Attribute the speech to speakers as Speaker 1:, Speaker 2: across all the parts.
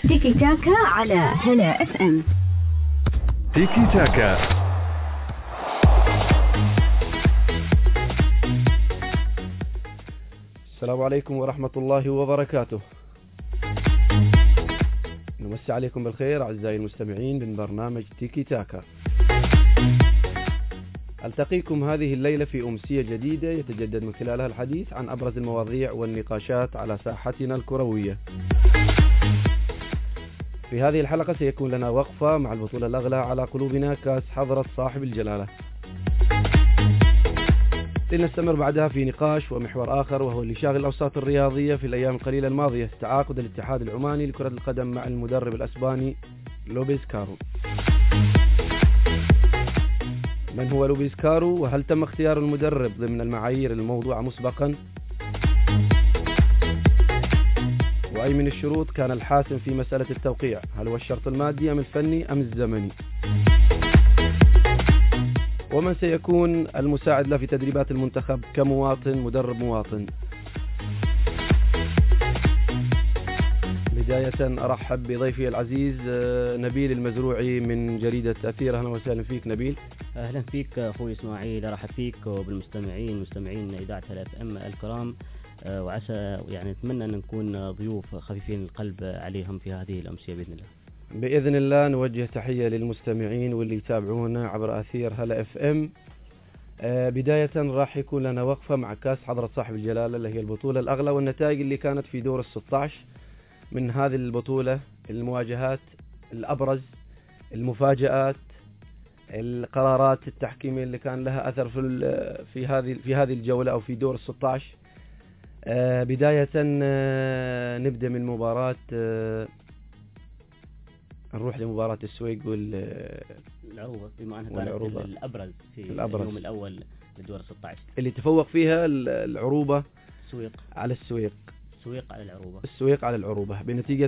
Speaker 1: تيكي تاكا على هلا اف ام.
Speaker 2: تيكي تاكا. السلام عليكم ورحمة الله وبركاته. نمسي عليكم بالخير أعزائي المستمعين من برنامج تيكي تاكا. ألتقيكم هذه الليلة في أمسية جديدة يتجدد من خلالها الحديث عن أبرز المواضيع والنقاشات على ساحتنا الكروية. في هذه الحلقة سيكون لنا وقفة مع البطولة الأغلى على قلوبنا، كأس حضرة صاحب الجلالة، لنستمر بعدها في نقاش ومحور آخر، وهو اللي شاغل الأوساط الرياضية في الأيام القليلة الماضية، تعاقد الاتحاد العماني لكرة القدم مع المدرب الأسباني لوبيز كارو. من هو لوبيز كارو، وهل تم اختيار المدرب ضمن المعايير الموضوعة مسبقا؟ وأي من الشروط كان الحاسم في مسألة التوقيع؟ هل هو الشرط المادي أم الفني أم الزمني؟ ومن سيكون المساعد له في تدريبات المنتخب كمواطن، مدرب مواطن؟ بداية أرحب بضيفي العزيز نبيل المزروعي من جريدة أثير. أهلا وسهلا فيك نبيل.
Speaker 3: أهلا فيك أخوي إسماعيل، أرحب فيك وبالمستمعين مستمعين إذاعة هلا اف ام الكرام، وعسى يعني نتمنى أن نكون ضيوف خفيفين القلب عليهم في هذه الأمسية بإذن الله.
Speaker 2: بإذن الله. نوجه تحية للمستمعين واللي يتابعونا عبر أثير هلا اف ام. بداية راح يكون لنا وقفة مع كأس حضرة صاحب الجلالة اللي هي البطولة الأغلى، والنتائج اللي كانت في دور ال16 من هذه البطولة، المواجهات الأبرز، المفاجآت، القرارات التحكيمية اللي كان لها أثر في هذه الجولة أو في دور ال16. بداية نبدأ من مباراة، نروح لمباراة السويق
Speaker 3: والعروبة، بما أنها كانت الأبرز في اليوم الأول للدور 16
Speaker 2: اللي تفوق فيها العروبة على السويق. السويق على العروبة بنتيجة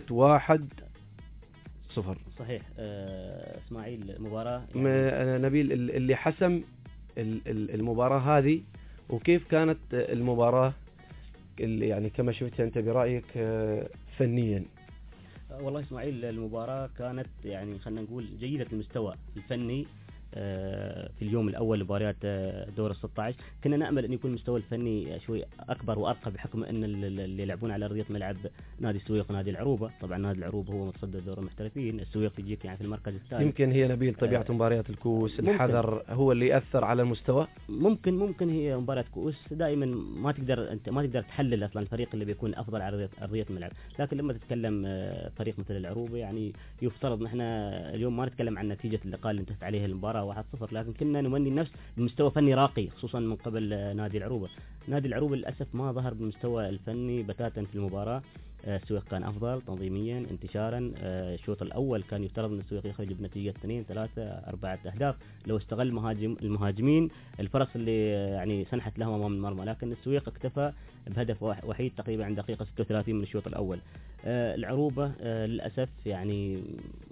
Speaker 2: 1-0.
Speaker 3: صحيح. إسماعيل مباراة
Speaker 2: يعني نبيل اللي حسم المباراة هذه، وكيف كانت المباراة اللي يعني كما شفتها أنت برأيك فنيا؟
Speaker 3: والله إسماعيل المباراة كانت يعني خلينا نقول جيدة المستوى الفني. في اليوم الأول لمباريات دور ال16 كنا نأمل أن يكون المستوى الفني شوي أكبر وأرقى، بحكم أن اللي يلعبون على أرضية ملعب نادي السويق ونادي العروبة. طبعا نادي العروبة هو متصدر دور المحترفين، السويق يجيك يعني في المركز الثالث.
Speaker 2: يمكن هي نبيل طبيعة مباريات الكؤوس، الحذر هو اللي يأثر على المستوى.
Speaker 3: ممكن هي مباراة كؤوس دائما ما تقدر تحلل أصلا الفريق اللي بيكون أفضل على أرضية الملعب. لكن لما تتكلم فريق مثل العروبة، يعني يفترض نحن اليوم ما نتكلم عن نتيجة اللقاء اللي انتهت عليه المباراة 1-0، لكن كنا نمني النفس بمستوى فني راقي، خصوصا من قبل نادي العروبة. نادي العروبة للأسف ما ظهر بالمستوى الفني بتاتا في المباراة. السويق كان أفضل تنظيميا، انتشارا. الشوط الأول كان يفترض أن السويق يخرج بنتيجة 2 3 4 أهداف لو استغل المهاجمين الفرص اللي يعني سنحت لهم أمام المرمى، لكن السويق اكتفى بهدف وحيد تقريبا عند دقيقة 36 من الشوط الأول. العروبة للأسف يعني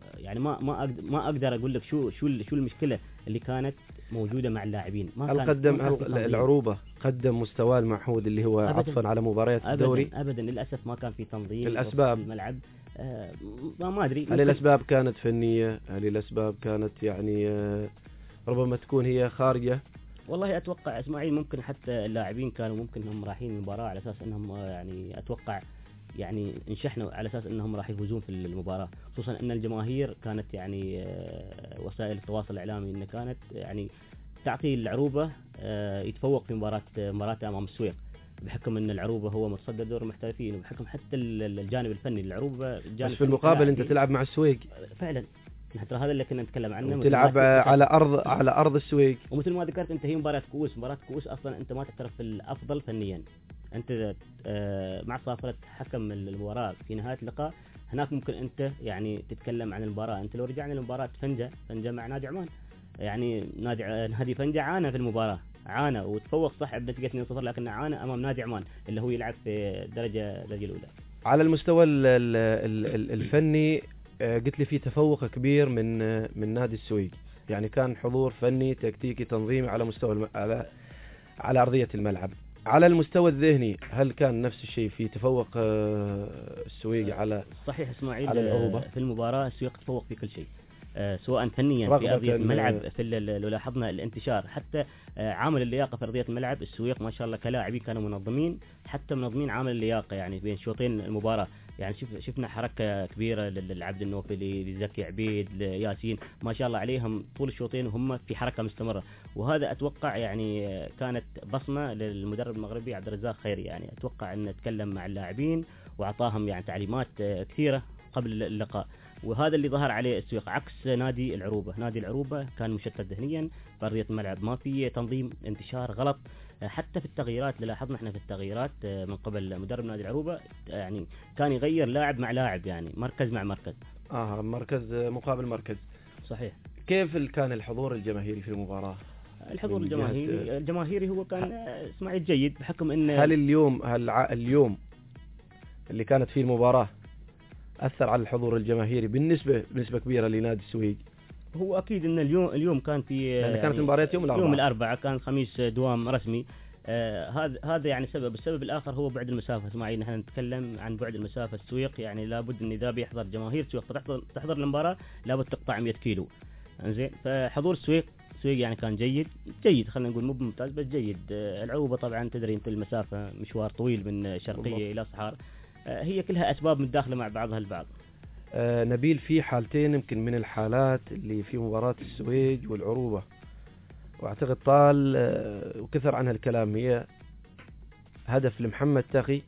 Speaker 3: ما أقدر أقول لك شو المشكلة اللي كانت موجودة مع اللاعبين.
Speaker 2: العروبة قدم مستوى المعهود اللي هو عطفا على مباريات الدوري؟
Speaker 3: أبدا للأسف ما كان في تنظيم.
Speaker 2: الأسباب
Speaker 3: في الملعب ما أدري.
Speaker 2: هل الأسباب كانت فنية؟ هل الأسباب كانت يعني ربما تكون هي خارجة؟
Speaker 3: والله أتوقع إسماعيل ممكن حتى اللاعبين كانوا ممكن هم رايحين المباراة على أساس أنهم يعني أتوقع يعني انشحنوا على أساس أنهم راح يفوزون في المباراة، خصوصا أن الجماهير كانت يعني وسائل التواصل الإعلامي إن كانت يعني تعطي العروبة يتفوق في مباراة أمام السويق، بحكم أن العروبة هو متصدر دور المحترفين، وبحكم حتى الجانب الفني العروبة.
Speaker 2: بس في المقابل أنت تلعب مع السويق
Speaker 3: فعلا، حتى هذا اللي كنا نتكلم عنه،
Speaker 2: وتلعب على أرض السويق.
Speaker 3: ومثل ما ذكرت أنت هي مباراة كؤوس أصلا أنت ما تعترف الأفضل فنيا. أنت مع صافرة حكم المباراة في نهاية اللقاء، هناك ممكن أنت يعني تتكلم عن المباراة. أنت لو رجعنا لمباراة فنجة مع نادي عمان، يعني نادي فنجة عانى في المباراة، عانى وتفوق صح بنتيجة 2-0، لكن عانى أمام نادي عمان اللي هو يلعب في الدرجة الأولى.
Speaker 2: على المستوى الفني قلت لي في تفوق كبير من نادي السويق، يعني كان حضور فني تكتيكي تنظيمي على مستوى على أرضية الملعب. على المستوى الذهني هل كان نفس الشيء في تفوق السويق على
Speaker 3: صحيح اسماعيل
Speaker 2: على العروبة؟
Speaker 3: في المباراة السويق تفوق في كل شيء، سواء فنيا في أرضية الملعب، لو لاحظنا الانتشار، حتى عامل اللياقة في أرضية الملعب السويق ما شاء الله كلاعبين كانوا منظمين، حتى منظمين عامل اللياقة يعني بين شوطين المباراة. يعني شفنا حركة كبيرة للعبد النوفلي، لزكي عبيد، لياسين، ما شاء الله عليهم طول الشوطين وهم في حركة مستمرة. وهذا أتوقع يعني كانت بصمة للمدرب المغربي عبد الرزاق خيري، يعني أتوقع أن تكلم مع اللاعبين وأعطاهم يعني تعليمات كثيرة قبل اللقاء، وهذا اللي ظهر عليه السويق عكس نادي العروبة. نادي العروبة كان مشتت ذهنيا في أرضية الملعب، ما في تنظيم، انتشار غلط، حتى في التغييرات اللي لاحظنا احنا في التغييرات من قبل مدرب نادي العروبة، يعني كان يغير لاعب مع لاعب، يعني مركز مع مركز،
Speaker 2: مركز مقابل مركز.
Speaker 3: صحيح.
Speaker 2: كيف كان الحضور الجماهيري في المباراة؟
Speaker 3: الحضور الجماهيري هو كان اسماعيل جيد، بحكم ان
Speaker 2: هل اليوم اللي كانت فيه المباراة أثر على الحضور الجماهيري بنسبة كبيرة لنادي السويق؟
Speaker 3: هو أكيد أن اليوم كان في
Speaker 2: يعني كانت مباريات يوم
Speaker 3: الأربعاء، كان الخميس دوام رسمي. هذا يعني السبب الآخر هو بعد المسافة. اسماعيل نحن نتكلم عن بعد المسافة، السويق يعني لابد أن إذا بيحضر جماهير السويق تحضر المباراة لابد تقطع 100 كيلو، زين. فحضور السويق يعني كان جيد، خلينا نقول مو ممتاز بس جيد. العروبة طبعا تدري أنت المسافة مشوار طويل من شرقية إلى صحار، هي كلها أسباب متداخلة مع بعضها البعض.
Speaker 2: نبيل، في حالتين يمكن من الحالات اللي في مباراة السويج والعروبة، واعتقد طال وكثر عنها الكلام، هي هدف لمحمد تقي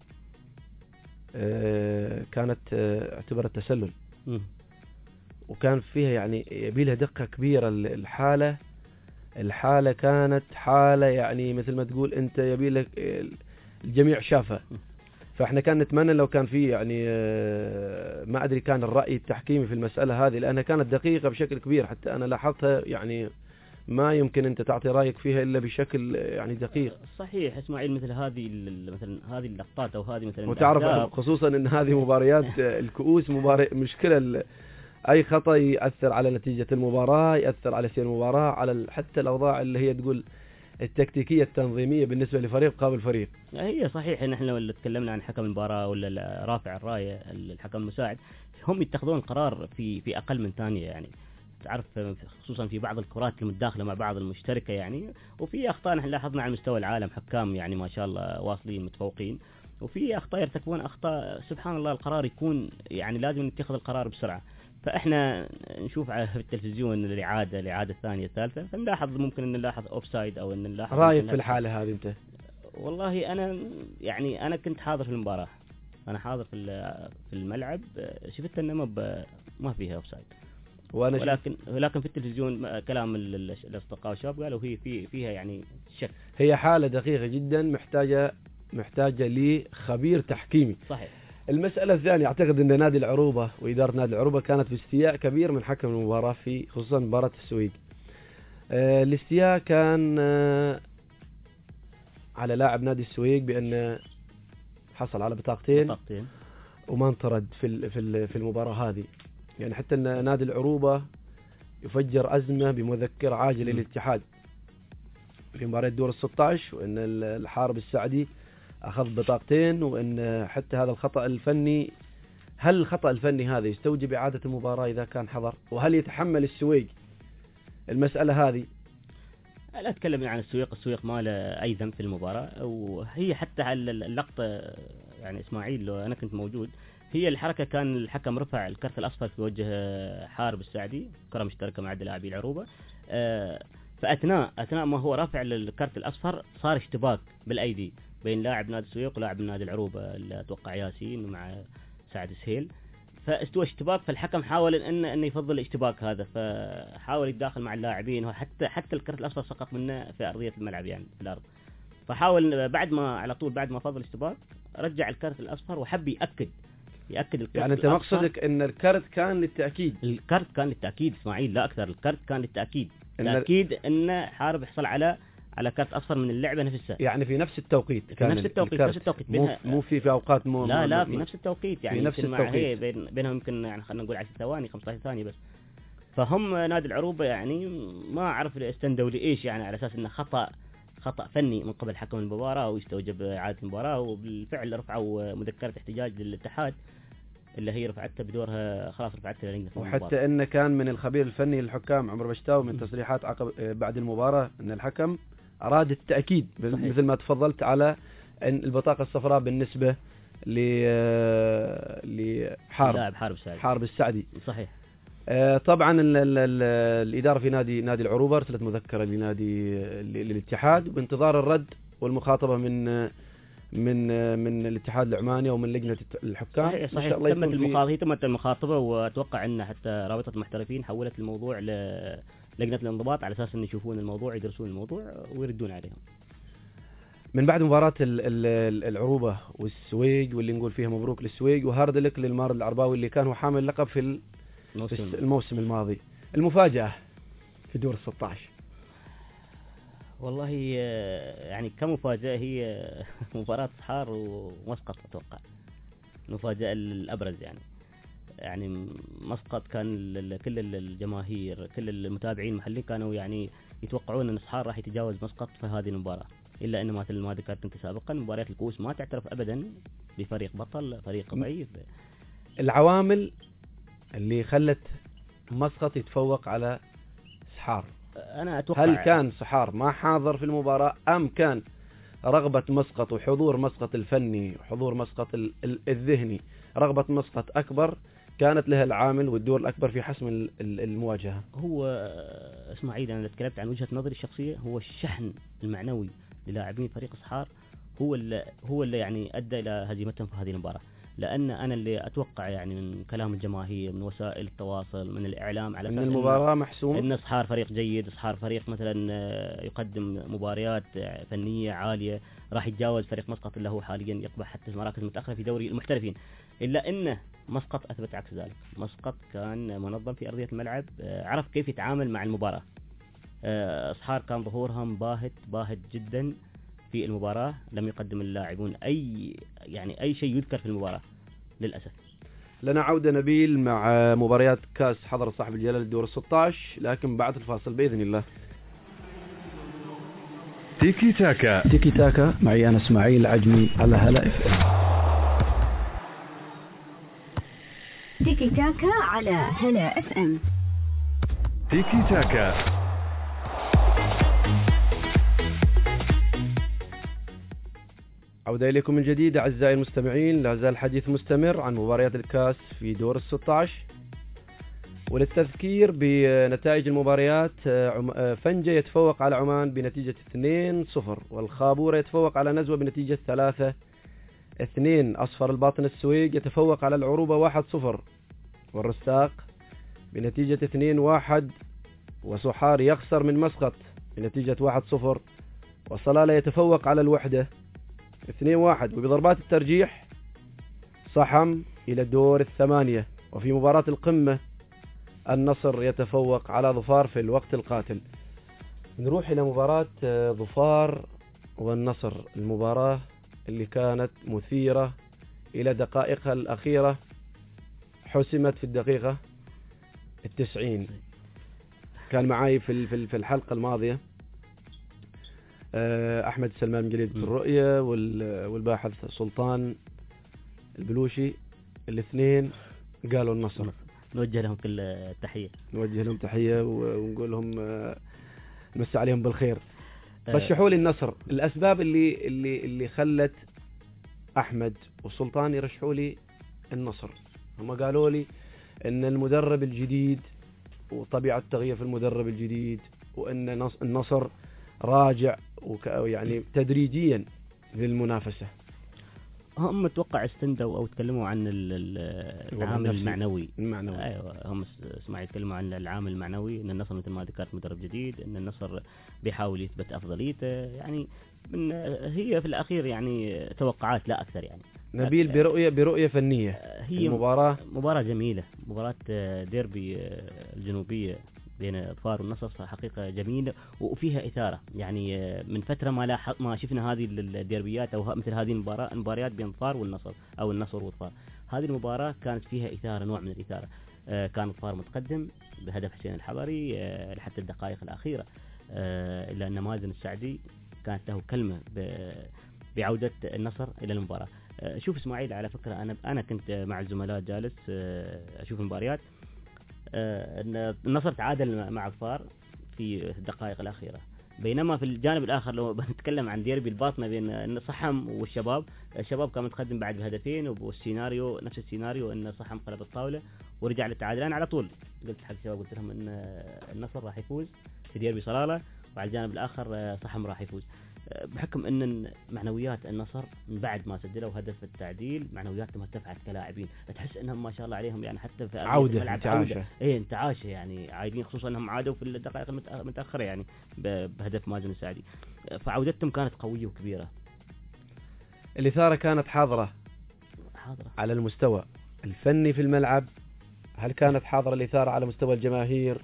Speaker 2: كانت اعتبرت تسلل، وكان فيها يعني يبيلها دقة كبيرة. الحالة كانت حالة يعني مثل ما تقول انت يبيلك الجميع شافها. فاحنا كان نتمنى لو كان في يعني ما ادري كان الرأي التحكيمي في المسألة هذه، لانها كانت دقيقة بشكل كبير، حتى انا لاحظتها يعني ما يمكن انت تعطي رأيك فيها الا بشكل يعني دقيق.
Speaker 3: صحيح اسماعيل، مثل هذه اللقطات او هذه مثلا،
Speaker 2: وتعرف خصوصا ان هذه مباريات الكؤوس مشكلة، اي خطأ يأثر على نتيجة المباراة، يأثر على سير المباراة، على حتى الاوضاع اللي هي تقول التكتيكية التنظيمية بالنسبة لفريق قابل فريق.
Speaker 3: هي صحيح ان احنا لو تكلمنا عن حكم المباراة ولا رافع الراية الحكم المساعد، هم يتخذون قرار في اقل من ثانية، يعني تعرف خصوصا في بعض الكرات المتداخلة مع بعض المشتركة يعني. وفي اخطاء نحن لاحظنا على مستوى العالم حكام يعني ما شاء الله واصلين متفوقين، وفي اخطاء يرتكبون اخطاء سبحان الله القرار يكون يعني لازم نتخذ القرار بسرعة. فاحنا نشوف في التلفزيون الإعادة الثانية الثالثة، فنلاحظ ممكن ان نلاحظ اوفسايد او ان نلاحظ.
Speaker 2: رايك في الحالة هذه انت؟
Speaker 3: والله انا كنت حاضر في المباراة، انا حاضر في الملعب، شفت انه ما فيها اوفسايد، ولكن في التلفزيون كلام الاصدقاء والشباب قالوا هي فيها يعني شك.
Speaker 2: هي حالة دقيقة جدا محتاجة لخبير تحكيمي.
Speaker 3: صحيح.
Speaker 2: المسألة الثانية، أعتقد أن نادي العروبة وإدارة نادي العروبة كانت في استياء كبير من حكم المباراة، في خصوصا مباراة السويق. الاستياء كان على لاعب نادي السويق بأن حصل على بطاقتين وما انطرد في المباراة هذه. يعني حتى أن نادي العروبة يفجر أزمة بمذكرة عاجلة للاتحاد في مباراة دور 16، وأن الحارب السعدي أخذ بطاقتين، وأن حتى هذا الخطأ الفني، هل الخطأ الفني هذا يستوجب إعادة المباراة إذا كان حضر؟ وهل يتحمل السويق المسألة هذه؟
Speaker 3: لا أتكلم عن السويق ما له أي ذنب في المباراة، وهي حتى على اللقطة يعني إسماعيل لو أنا كنت موجود، هي الحركة كان الحكم رفع الكرت الأصفر في وجه حارب السعدي، كرة مشتركة مع لاعبي العروبة، فأثناء ما هو رافع الكرت الأصفر صار اشتباك بالأيدي بين لاعب نادي السويق ولاعب نادي العروبة اللي أتوقع ياسين مع سعد سهيل، فاستوى اشتباك، فالحكم حاول انه يفضل الاشتباك هذا، فحاول يتداخل مع اللاعبين، وحتى الكرت الاصفر سقط منه في ارضيه الملعب يعني في الارض، فحاول بعد ما فضل الاشتباك رجع الكرت الاصفر وحب ياكد الكرت.
Speaker 2: يعني انت مقصدك ان الكرت كان للتاكيد؟
Speaker 3: الكرت كان للتاكيد اسماعيل، لا اكثر. الكرت كان للتاكيد، تاكيد ان حارب يحصل على كرت اصفر من اللعبه نفسها،
Speaker 2: يعني في نفس التوقيت.
Speaker 3: في نفس التوقيت
Speaker 2: مو في اوقات
Speaker 3: لا في نفس التوقيت، يعني
Speaker 2: في نفس التوقيت
Speaker 3: بينهم يمكن يعني خلينا نقول 10 ثواني 15 ثانيه بس. فهم نادي العروبه يعني ما اعرف استندوا لايش، يعني على اساس انه خطا خطأ فني من قبل حكم المباراة ويستوجب إعادة المباراة، وبالفعل رفعوا مذكرة احتجاج للاتحاد اللي هي رفعتها بدورها، خلاص رفعتها لجنة المباراة.
Speaker 2: وحتى إن كان من الخبير الفني للحكام عمر بشتاو من تصريحات بعد المباراة أن الحكم أراد التأكيد مثل ما تفضلت على أن البطاقة الصفراء بالنسبة حارب السعدي.
Speaker 3: صحيح.
Speaker 2: طبعا الإدارة في نادي العروبة ارسلت مذكرة للاتحاد بانتظار الرد والمخاطبة من الاتحاد العماني ومن لجنة الحكام.
Speaker 3: صحيح. تمت المخاطبة، وأتوقع أن حتى رابطة المحترفين حولت الموضوع للجنة الانضباط على أساس أن يشوفون الموضوع، يدرسون الموضوع ويردون عليهم.
Speaker 2: من بعد مباراة العروبة والسويق، واللي نقول فيها مبروك للسويق وهارد لك للمارد العرباوي اللي كان هو حامل اللقب في الموسم الماضي، المفاجأة في دور 16.
Speaker 3: والله يعني كمفاجأة هي مباراة صحار ومسقط، أتوقع المفاجأة الأبرز يعني مسقط كان كل الجماهير كل المتابعين المحليين كانوا يعني يتوقعون أن صحار راح يتجاوز مسقط في هذه المباراة، إلا أن مثل ما ذكرت أنت سابقا مباريات الكؤوس ما تعترف أبدا بفريق بطل، فريق ضعيف.
Speaker 2: العوامل اللي خلت مسقط يتفوق على صحار،
Speaker 3: أنا أتوقع
Speaker 2: هل كان صحار ما حاضر في المباراة، أم كان رغبة مسقط وحضور مسقط الفني وحضور مسقط الذهني، رغبة مسقط أكبر كانت لها العامل والدور الأكبر في حسم المواجهة؟
Speaker 3: هو اسماعيل، أنا تكلمت عن وجهة نظري الشخصية، هو الشحن المعنوي للاعبين فريق صحار هو اللي يعني أدى إلى هزيمتهم في هذه المباراة. لأن أنا اللي أتوقع يعني من كلام الجماهير، من وسائل التواصل، من الإعلام، على
Speaker 2: أن المباراة محسومة،
Speaker 3: أن صحار فريق جيد، صحار فريق مثلا يقدم مباريات فنية عالية، راح يتجاوز فريق مسقط اللي هو حاليا يقبح حتى المراكز المتأخرة في دوري المحترفين. إلا أن مسقط أثبت عكس ذلك. مسقط كان منظم في أرضية الملعب، عرف كيف يتعامل مع المباراة. صحار كان ظهورهم باهت جدا في المباراة، لم يقدم اللاعبون أي شيء يذكر في المباراة للأسف.
Speaker 2: لنا عودة نبيل مع مباريات كاس حضرة صاحب الجلالة الدور 16، لكن بعد الفاصل بإذن الله.
Speaker 4: تيكي تاكا
Speaker 2: معي أنا اسماعيل العجمي على هلا اف ام.
Speaker 1: تيكي تاكا على هلا اف ام.
Speaker 4: تيكي تاكا.
Speaker 2: عودة إليكم من جديد أعزائي المستمعين، لا زال الحديث مستمر عن مباريات الكاس في دور 16. وللتذكير بنتائج المباريات، فنجة يتفوق على عمان بنتيجة 2-0، والخابورة يتفوق على نزوة بنتيجة 3-2. أصفر الباطن السويق يتفوق على العروبة 1-0، والرستاق بنتيجة 2-1، وصحار يخسر من مسقط بنتيجة 1-0، وصلالة يتفوق على الوحدة 2-1. وبضربات الترجيح صحم إلى دور 8. وفي مباراة القمة النصر يتفوق على ظفار في الوقت القاتل. نروح إلى مباراة ظفار والنصر، المباراة اللي كانت مثيرة إلى دقائقها الأخيرة، حسمت في الدقيقة 90. كان معي في الحلقة الماضية أحمد سلمان من جريدة الرؤية والباحث سلطان البلوشي، الاثنين قالوا النصر.
Speaker 3: نوجه لهم كل التحية،
Speaker 2: نوجه لهم تحية ونقول لهم نمسي عليهم بالخير. رشحوا لي النصر. الأسباب اللي خلت أحمد وسلطان يرشحوا لي النصر، هم قالوا لي أن المدرب الجديد وطبيعة التغيير في المدرب الجديد، وأن النصر راجع يعني تدريجيا للمنافسة.
Speaker 3: هم متوقع استندوا أو تكلموا عن العامل المعنوي. أيوة، هم اسمعوا يتكلموا عن العامل المعنوي، أن النصر مثل ما ذكرت مدرب جديد، أن النصر بيحاول يثبت أفضليته، يعني هي في الأخير يعني توقعات لا أكثر. يعني
Speaker 2: نبيل برؤية فنية، هي
Speaker 3: مباراة جميلة، مباراة ديربي الجنوبية بين ظفار والنصر حقيقة جميلة وفيها إثارة. يعني من فترة ما شفنا هذه الديربيات أو مثل هذه المباريات بين ظفار والنصر أو النصر وظفار. هذه المباراة كانت فيها إثارة، نوع من الإثارة. كان ظفار متقدم بهدف حسين الحضري لحتى الدقائق الأخيرة، إلا أن مازن السعدي كانت له كلمة بعودة النصر إلى المباراة. شوف إسماعيل، على فكرة أنا كنت مع الزملاء جالس أشوف المباريات. أن النصر تعادل مع الفار في الدقائق الأخيرة، بينما في الجانب الآخر لو بنتكلم عن ديربي الباطنة بين صحم والشباب، الشباب كان متقدم بعد بهدفين، والسيناريو نفس السيناريو، أن صحم قلب الطاولة ورجع للتعادل. أنا على طول قلت حق الشباب، قلت لهم أن النصر راح يفوز في ديربي صلالة، وعلى الجانب الآخر صحم راح يفوز، بحكم أن معنويات النصر من بعد ما سجلوا هدف التعديل معنوياتهم ارتفعت كلاعبين، تحس انهم ما شاء الله عليهم يعني حتى في
Speaker 2: عودة انتعاشة.
Speaker 3: انتعاشة يعني عايدين، خصوصا انهم عادوا في الدقائق المتأخرة يعني بهدف مازن السعدي، فعودتهم كانت قوية وكبيرة.
Speaker 2: الإثارة كانت حاضرة على المستوى الفني في الملعب، هل كانت حاضرة الإثارة على مستوى الجماهير؟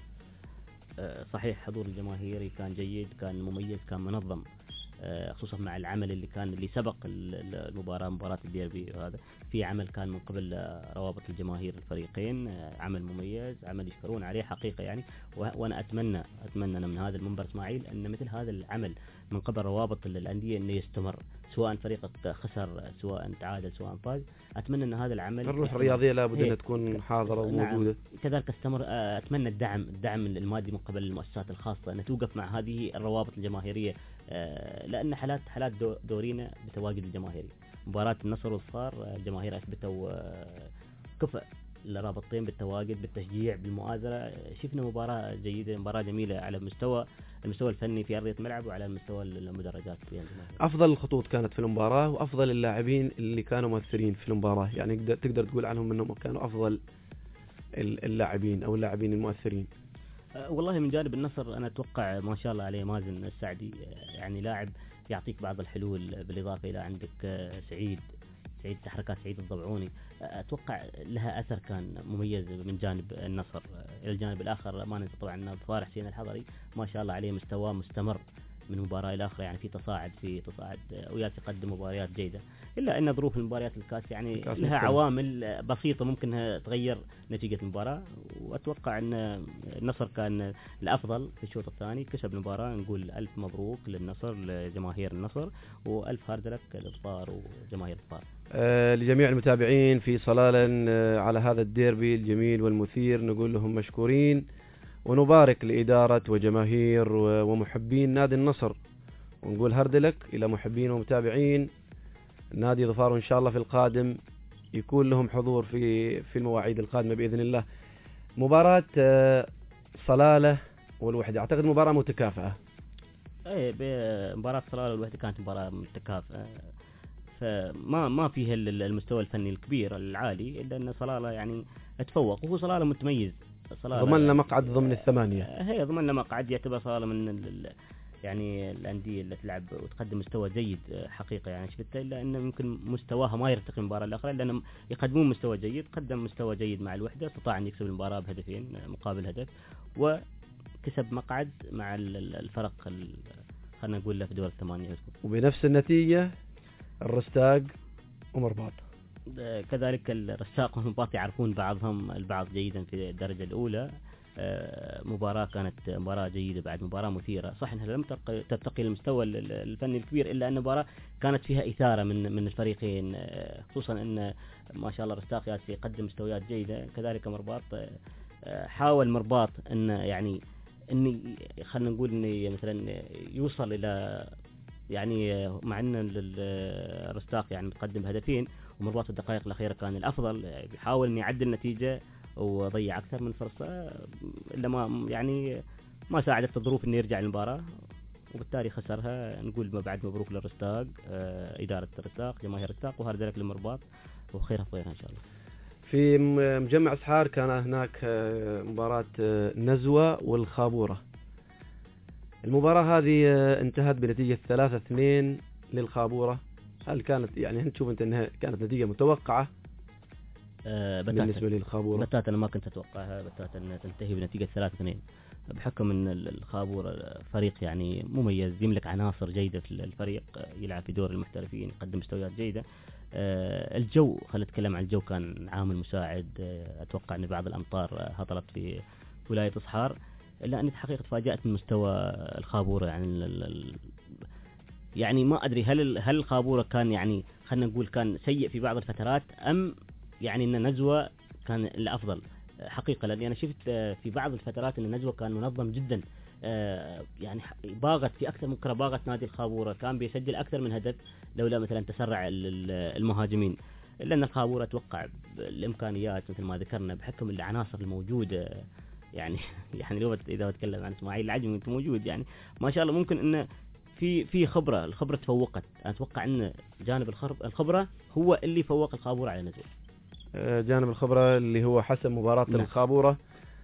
Speaker 3: صحيح، حضور الجماهيري كان جيد، كان مميز، كان منظم، خصوصا مع العمل اللي سبق المباراة، مباراة الديربي، وهذا في عمل كان من قبل روابط الجماهير الفريقين، عمل مميز، عمل يشكرون عليه حقيقة يعني. وأنا أتمنى أنا من هذا المنبر إسماعيل أن مثل هذا العمل من قبل روابط الأندية أنه يستمر، سواء فريقك خسر، سواء تعادل، سواء فاز. أتمنى أن هذا العمل،
Speaker 2: الروح الرياضية لابد أن تكون حاضرة وموجودة.
Speaker 3: نعم. كذلك أتمنى الدعم المادي من قبل المؤسسات الخاصة أن توقف مع هذه الروابط الجماهيرية، لأن حالات دورينا بتواجد الجماهيري. مباراة النصر والصفار الجماهير أثبتوا كفء الرابطين بالتواجد، بالتشجيع، بالمؤازرة. شفنا مباراة جيدة، مباراة جميلة على المستوى الفني في أرضية الملعب، وعلى المستوى المدرجات في الجماهير.
Speaker 2: أفضل الخطوط كانت في المباراة، وأفضل اللاعبين اللي كانوا مؤثرين في المباراة، يعني تقدر تقول عنهم أنهم كانوا أفضل اللاعبين أو اللاعبين المؤثرين.
Speaker 3: والله من جانب النصر أنا أتوقع ما شاء الله عليه مازن السعدي، يعني لاعب يعطيك بعض الحلول، بالإضافة إلى عندك سعيد تحركات سعيد الضبعوني، أتوقع لها أثر كان مميز من جانب النصر. إلى الجانب الآخر ما ننسى طبعا ظفار حسين الحضري، ما شاء الله عليه مستواه مستمر من مباراة إلى آخر، يعني في تصاعد وياتي يقدم مباريات جيدة، إلا أن ظروف المباريات الكاس يعني لها عوامل بسيطة ممكن تغير نتيجة المباراة. وأتوقع أن النصر كان الأفضل في الشوط الثاني، كسب المباراة. نقول ألف مبروك للنصر، لجماهير النصر، وألف هارد لك للظفار وجماهير الظفار.
Speaker 2: لجميع المتابعين في صلالة على هذا الديربي الجميل والمثير نقول لهم مشكورين، ونبارك لإدارة وجماهير ومحبين نادي النصر، ونقول هردلك إلى محبين ومتابعين نادي ظفار، وإن شاء الله في القادم يكون لهم حضور في المواعيد القادمة بإذن الله. مباراة صلالة والوحدة أعتقد مباراة متكافئة.
Speaker 3: مباراة صلالة والوحدة كانت مباراة متكافئة، فما فيها المستوى الفني الكبير العالي، إلا أن صلالة يعني تفوق، وهو صلالة متميز.
Speaker 2: ضمننا مقعد ضمن الثمانية،
Speaker 3: هي ضمننا مقعد، يعتبر صلالة من يعني الأندية اللي تلعب وتقدم مستوى جيد حقيقة، يعني شفت، إلا أنه يمكن مستواها ما يرتقي المباراة الأخرى، لأنهم يقدمون مستوى جيد. قدم مستوى جيد مع الوحدة، استطاع أن يكسب المباراة بهدفين مقابل هدف، وكسب مقعد مع الفرق خلنا نقول له في دور الثمانية.
Speaker 2: وبنفس النتيجة الرستاق ومرباط
Speaker 3: كذلك، الرستاق والمرباط يعرفون بعضهم البعض جيدا في الدرجة الأولى. مباراة كانت مباراة جيدة، بعد مباراة مثيرة، صح انها لم ترتقي للمستوى الفني الكبير، الا ان المباراة كانت فيها إثارة من الفريقين، خصوصا ان ما شاء الله رستاق يقدم مستويات جيدة، كذلك مرباط حاول مرباط ان يعني خلينا نقول ان مثلا يوصل الى يعني، مع ان الرستاق يعني متقدم بهدفين، ومرباط الدقائق الأخيرة كان الأفضل، بيحاول ان يعدل النتيجة وضيع أكثر من فرصة، إلا ما ساعدت الظروف إنه يرجع المباراة، وبالتالي خسرها. نقول ما بعد مبروك للرستاق، إدارة الرستاق، جماهير الرستاق، وهارد لك للمرباط، وخيرها في إن شاء الله.
Speaker 2: في مجمع سحار كان هناك مباراة نزوة والخابورة. المباراة هذه انتهت بنتيجة 3-2 للخابورة. هل كانت يعني أنت تشوف أنها كانت نتيجة متوقعة بالنسبة للخابورة؟
Speaker 3: بتاتا أنا ما كنت أتوقعها، بتاتا أن تنتهي بنتيجة 3-2، بحكم أن الخابورة فريق يعني مميز، يملك عناصر جيدة في الفريق، يلعب في دور المحترفين، يقدم مستويات جيدة. الجو، خلينا نتكلم عن الجو، كان عامل مساعد. أتوقع أن بعض الأمطار هطلت في ولاية صحار، إلا أني حقيقة تفاجأت من مستوى الخابورة، يعني يعني ما أدري هل الخابورة كان يعني خلنا نقول كان سيء في بعض الفترات، أم يعني أن نزوة كان الأفضل حقيقة. لأني أنا شفت في بعض الفترات أن نزوة كان منظم جدا، يعني باغت في أكثر من كرة، باغت نادي الخابورة، كان بيسجل أكثر من هدف لولا مثلا تسرع المهاجمين. لأن الخابورة أتوقع الإمكانيات مثل ما ذكرنا بحكم العناصر الموجودة، يعني لو إذا أتكلم عن إسماعيل العجمي أنت موجود، يعني ما شاء الله ممكن إنه في الخبرة تفوقت. أتوقع إن جانب الخبرة هو اللي فوق الخابورة على نزوة.
Speaker 2: جانب الخبرة اللي هو حسم مباراة
Speaker 3: نعم.
Speaker 2: الخابورة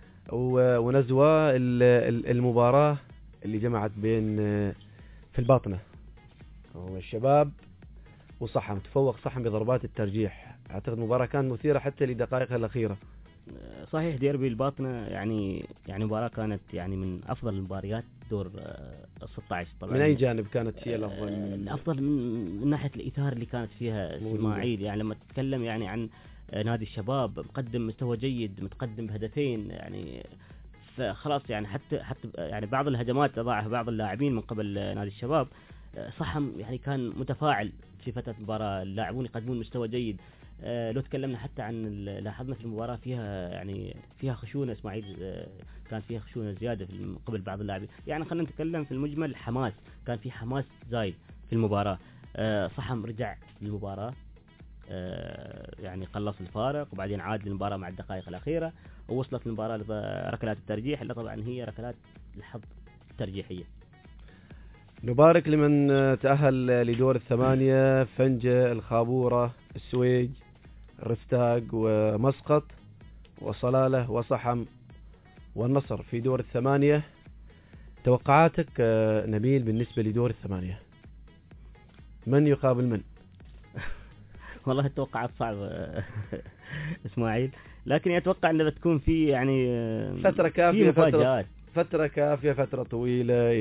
Speaker 2: ونزوة، المباراة اللي جمعت بين في الباطنة والشباب وصحم، تفوق صحم بضربات الترجيح. أعتقد مباراة كانت مثيرة حتى لدقائقها الأخيرة.
Speaker 3: صحيح ديربي الباطنة يعني مباراة كانت يعني من أفضل المباريات دور 16 طبعا.
Speaker 2: من أي جانب كانت هي الأفضل؟
Speaker 3: الأفضل من ناحية الإثارة اللي كانت فيها إسماعيل. يعني لما تتكلم يعني عن نادي الشباب مقدم مستوى جيد، متقدم بهدفين، يعني فخلاص يعني حتى يعني بعض الهجمات تضاعف بعض اللاعبين من قبل نادي الشباب. صحم يعني كان متفاعل في فترة المباراة، اللاعبون يقدمون مستوى جيد. لو تكلمنا حتى عن لاحظنا في المباراة فيها خشونة إسماعيل، كان فيها خشونة زيادة من قبل بعض اللاعبين. يعني خلينا نتكلم في المجمل حماس، كان في حماس زايد في المباراة. صحم رجع للمباراة، يعني قلص الفارق وبعدين عاد للمباراة مع الدقائق الأخيرة، ووصلت المباراة لركلات الترجيح اللي طبعا هي ركلات الحظ الترجيحية.
Speaker 2: نبارك لمن تأهل لدور الثمانية: فنجة، الخابورة، السويج، رفتاق ومسقط وصلالة وصحم والنصر في دور الثمانية. توقعاتك نبيل بالنسبة لدور الثمانية؟ من يقابل من؟
Speaker 3: والله التوقعات صعبة إسماعيل، لكن أتوقع أن بتكون في يعني
Speaker 2: فترة كافية،
Speaker 3: فترة
Speaker 2: كافية، فترة طويلة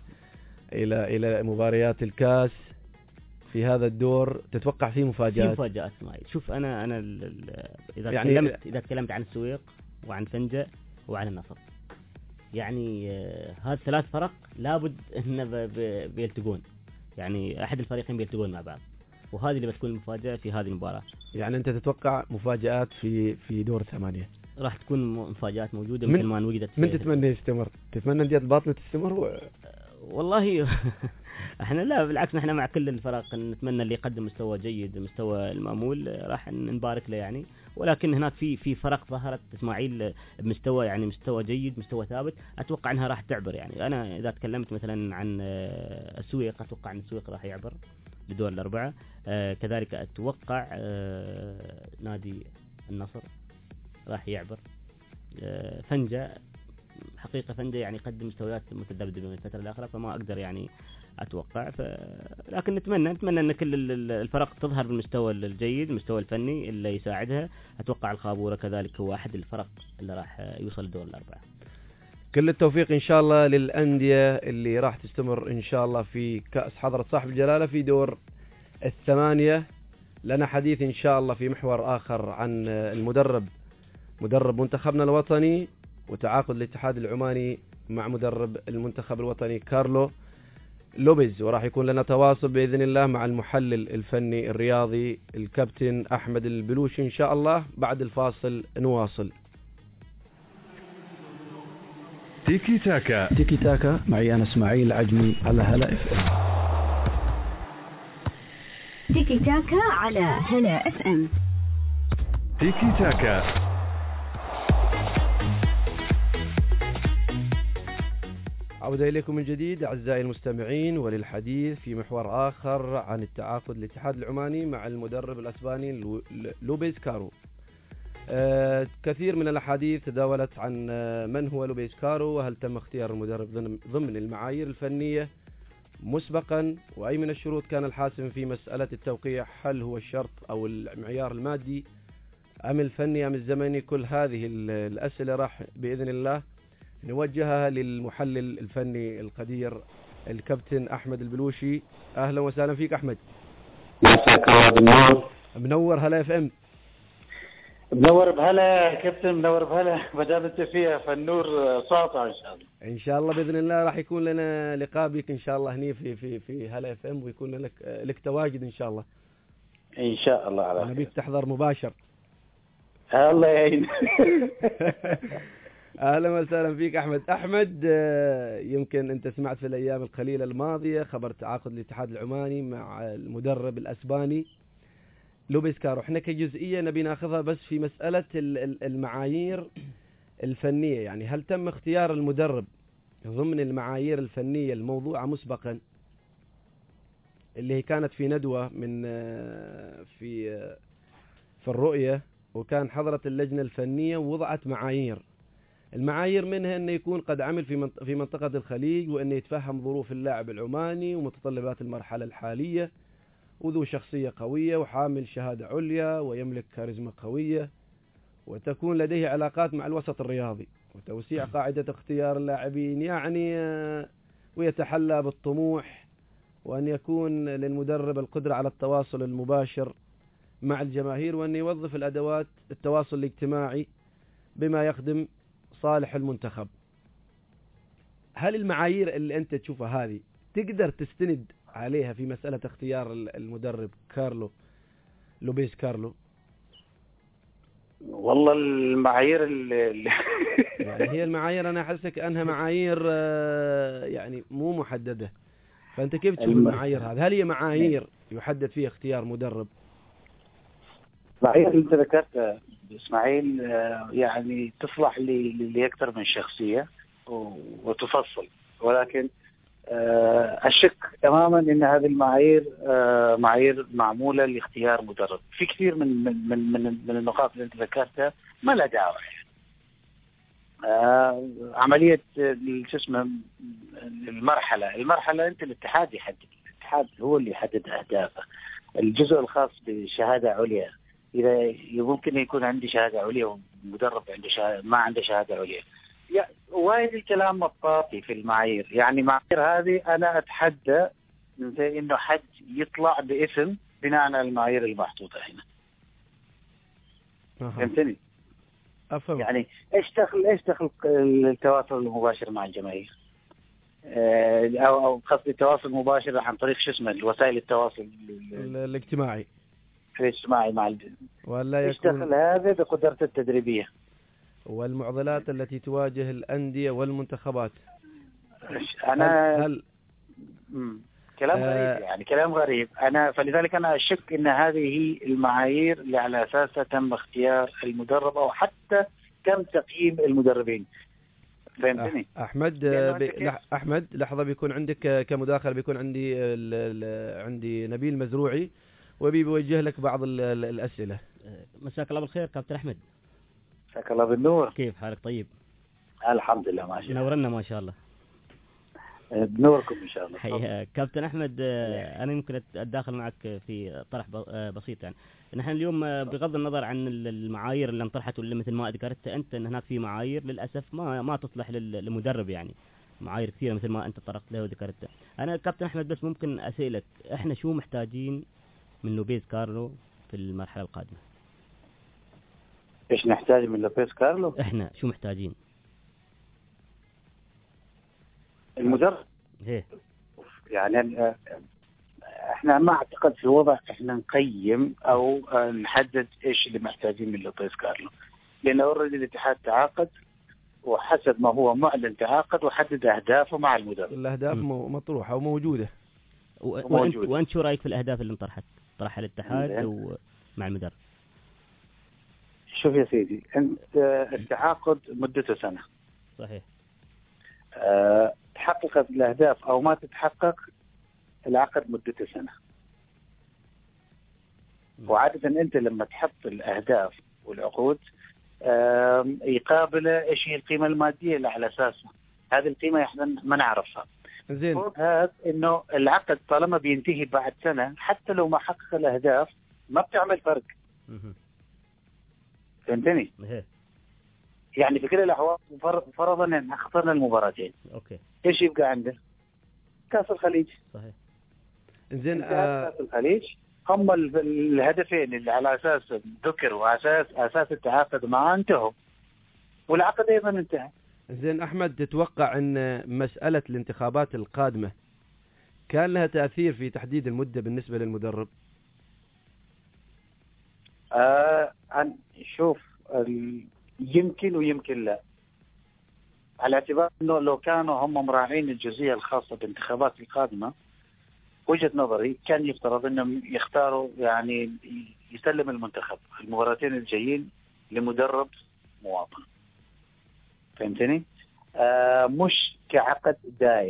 Speaker 2: إلى مباريات الكاس في هذا الدور. تتوقع فيه مفاجآت؟
Speaker 3: إسماعيل. شوف أنا إذا
Speaker 2: يعني
Speaker 3: تكلمت عن السويق وعن فنجة وعن النصر، يعني هذه 3 فرق لابد إنه بيلتقون، يعني أحد الفريقين بيلتقون مع بعض، وهذه اللي بتكون المفاجأة في هذه المباراة.
Speaker 2: يعني أنت تتوقع مفاجآت في دور الثمانية؟
Speaker 3: راح تكون مفاجآت موجودة مثل ما وجدت.
Speaker 2: من تتمنى يستمر؟ تتمنى أندية الباطنة تستمر؟
Speaker 3: والله احنا لا، بالعكس نحن مع كل الفرق، نتمنى اللي يقدم مستوى جيد، مستوى المأمول راح نبارك له يعني. ولكن هناك في فرق ظهرت إسماعيل بمستوى يعني مستوى جيد، مستوى ثابت، اتوقع انها راح تعبر. يعني انا اذا تكلمت مثلا عن السويق، اتوقع ان السويق راح يعبر لدور الأربعة. كذلك اتوقع نادي النصر راح يعبر. فنجة حقيقة فنجة يعني قدم مستويات متذبذبة من الفترة الأخيرة، فما أقدر يعني أتوقع. لكن نتمنى أن كل الفرق تظهر بالمستوى الجيد، المستوى الفني اللي يساعدها. أتوقع الخابورة كذلك هو أحد الفرق اللي راح يوصل لدور الأربعة.
Speaker 2: كل التوفيق إن شاء الله للأندية اللي راح تستمر إن شاء الله في كأس حضرة صاحب الجلالة في دور الثمانية. لنا حديث إن شاء الله في محور آخر عن مدرب منتخبنا الوطني وتعاقد الاتحاد العماني مع مدرب المنتخب الوطني كارلو لوبيز، وراح يكون لنا تواصل بإذن الله مع المحلل الفني الرياضي الكابتن أحمد البلوشي إن شاء الله. بعد الفاصل نواصل.
Speaker 4: تيكي تاكا
Speaker 2: معي أنا إسماعيل العجمي على هلا اف ام.
Speaker 1: تيكي تاكا على هلا اف ام.
Speaker 4: تيكي تاكا.
Speaker 2: عودة إليكم من جديد أعزائي المستمعين، وللحديث في محور آخر عن التعاقد الاتحاد العماني مع المدرب الأسباني لوبيز كارو. كثير من الأحاديث تداولت عن من هو لوبيز كارو، وهل تم اختيار المدرب ضمن المعايير الفنية مسبقا، وأي من الشروط كان الحاسم في مسألة التوقيع، هل هو الشرط أو المعيار المادي أم الفني أم الزمني. كل هذه الأسئلة راح بإذن الله نوجهها للمحلل الفني القدير الكابتن أحمد البلوشي. أهلا وسهلا فيك أحمد.
Speaker 5: مساك الله بالنور.
Speaker 2: منور هلا اف ام.
Speaker 5: منور بهلا كابتن، منور بهلا. ما دام انت فيها فالنور ساطع ان شاء الله.
Speaker 2: ان شاء الله باذن الله راح يكون لنا لقاء بك ان شاء الله هني في هلا اف ام، ويكون لك تواجد ان شاء الله.
Speaker 5: ان شاء الله على
Speaker 2: نبيك تحضر مباشر.
Speaker 5: الله يعين.
Speaker 2: اهلا وسهلا فيك احمد. يمكن انت سمعت في الايام القليله الماضيه خبر تعاقد الاتحاد العماني مع المدرب الاسباني لوبيس كارو. احنا كجزئيه نبي ناخذها بس في مساله المعايير الفنيه، يعني هل تم اختيار المدرب ضمن المعايير الفنيه الموضوعه مسبقا اللي هي كانت في ندوه من في الرؤيه، وكان حضرت اللجنه الفنيه ووضعت المعايير منها انه يكون قد عمل في منطقه الخليج، وانه يتفهم ظروف اللاعب العماني ومتطلبات المرحله الحاليه، وذو شخصيه قويه وحامل شهاده عليا ويملك كاريزما قويه، وتكون لديه علاقات مع الوسط الرياضي، وتوسيع قاعده اختيار اللاعبين يعني، ويتحلى بالطموح، وان يكون للمدرب القدره على التواصل المباشر مع الجماهير، وان يوظف الادوات التواصل الاجتماعي بما يخدم صالح المنتخب. هل المعايير اللي انت تشوفها هذه تقدر تستند عليها في مسألة اختيار المدرب لوبيس كارلو؟
Speaker 5: والله المعايير
Speaker 2: يعني هي المعايير انا احسك انها معايير يعني مو محددة، فانت كيف تشوف المعايير هذه؟ هل هي معايير يحدد فيها اختيار مدرب؟
Speaker 5: المعايير اللي انت ذكرتها اسماعيل يعني تصلح لأكثر من شخصية وتفصل، ولكن أشك تماما أن هذه المعايير معايير معمولة لاختيار مدرب. في كثير من النقاط اللي انت ذكرتها ما لها دعوة. عملية شو اسمه المرحلة انت الاتحاد يحدد، الاتحاد هو اللي يحدد أهدافه. الجزء الخاص بشهادة عليا، إذا ممكن يكون عندي شهادة عليا ومدرب عنده ما عنده شهادة عليا، وايد الكلام مطاطي في المعايير. يعني معايير هذه أنا أتحدى إنه حد يطلع باسم بناء على المعايير المحطوطة هنا. فهمتني؟
Speaker 2: أفهم.
Speaker 5: يعني إيش دخل التواصل المباشر مع الجماهير؟ أو قصدي التواصل المباشر عن طريق شو اسمه وسائل التواصل
Speaker 2: الاجتماعي
Speaker 5: مع
Speaker 2: ولا
Speaker 5: يكون يشتغل هذا بقدرته التدريبية
Speaker 2: والمعضلات التي تواجه الأندية والمنتخبات.
Speaker 5: أنا كلام غريب، يعني كلام غريب. فلذلك أنا أشك أن هذه هي المعايير اللي على أساسها تم اختيار المدرب أو حتى تم تقييم المدربين. فهمتني؟
Speaker 2: أحمد لحظة، بيكون عندك كمداخلة، بيكون عندي نبيل مزروعي وبيوجه لك بعض الأسئلة.
Speaker 3: مساك الله بالخير كابتن أحمد.
Speaker 5: مساك الله بالنور.
Speaker 3: كيف حالك؟ طيب
Speaker 5: الحمد لله ما شاء الله.
Speaker 3: نورنا ما شاء الله.
Speaker 5: بنوركم إن شاء الله.
Speaker 3: حياك كابتن أحمد. أنا يمكن أتداخل معك في طرح بسيط. يعني نحن اليوم بغض النظر عن المعايير اللي انطرحت، واللي مثل ما ذكرت أنت أن هناك في معايير للأسف ما تصلح للمدرب، يعني معايير كثيرة مثل ما أنت طرقت له وذكرت. أنا كابتن أحمد بس ممكن أسألك، إحنا شو محتاجين من لوبيس كارلو في المرحلة القادمة؟
Speaker 5: إيش نحتاج من لوبيس كارلو؟
Speaker 3: إحنا شو محتاجين؟
Speaker 5: المدرب. يعني احنا ما اعتقد في وضع احنا نقيم او نحدد ايش اللي محتاجين من لوبيس كارلو، لانه اوريدي الاتحاد تعاقد، وحسب ما هو معلن تعاقد وحدد اهدافه مع المدرب.
Speaker 2: الاهداف مطروحه وموجوده.
Speaker 3: وانت شو رايك في الاهداف اللي طرحها الاتحاد ومع المدرب؟
Speaker 5: شوف يا سيدي، انت التعاقد مدته سنه.
Speaker 3: صحيح.
Speaker 5: تحققت الأهداف أو ما تتحقق، العقد مدته سنة. وعادة أنت لما تحط الأهداف والعقود يقابل إيش هي القيمة المادية اللي على أساسها. هذه القيمة إحنا ما نعرفها.
Speaker 2: زين.
Speaker 5: هذا إنه العقد طالما بينتهي بعد سنة، حتى لو ما حقق الأهداف ما بتعمل فرق. فهمتني؟ يعني في كل الأحوال فرضا أن أخطرنا المباراتين،
Speaker 3: أوكي،
Speaker 5: إيش يبقى عنده؟ كأس الخليج.
Speaker 3: صحيح.
Speaker 2: زين.
Speaker 5: كأس الخليج هم الهدفين اللي على أساس ذكر وأساس التعاقد معه انتهوا، والعقد أيضا انتهى.
Speaker 2: زين أحمد، تتوقع أن مسألة الانتخابات القادمة كان لها تأثير في تحديد المدة بالنسبة للمدرب؟
Speaker 5: شوف، يمكن ويمكن لا، على اعتبار أنه لو كانوا هم مراعين الجزئية الخاصة بالانتخابات القادمة، وجهة نظري كان يفترض أنهم يختاروا يعني يسلم المنتخب المباراتين الجايين لمدرب مواطن. فهمتني؟ مش كعقد دائم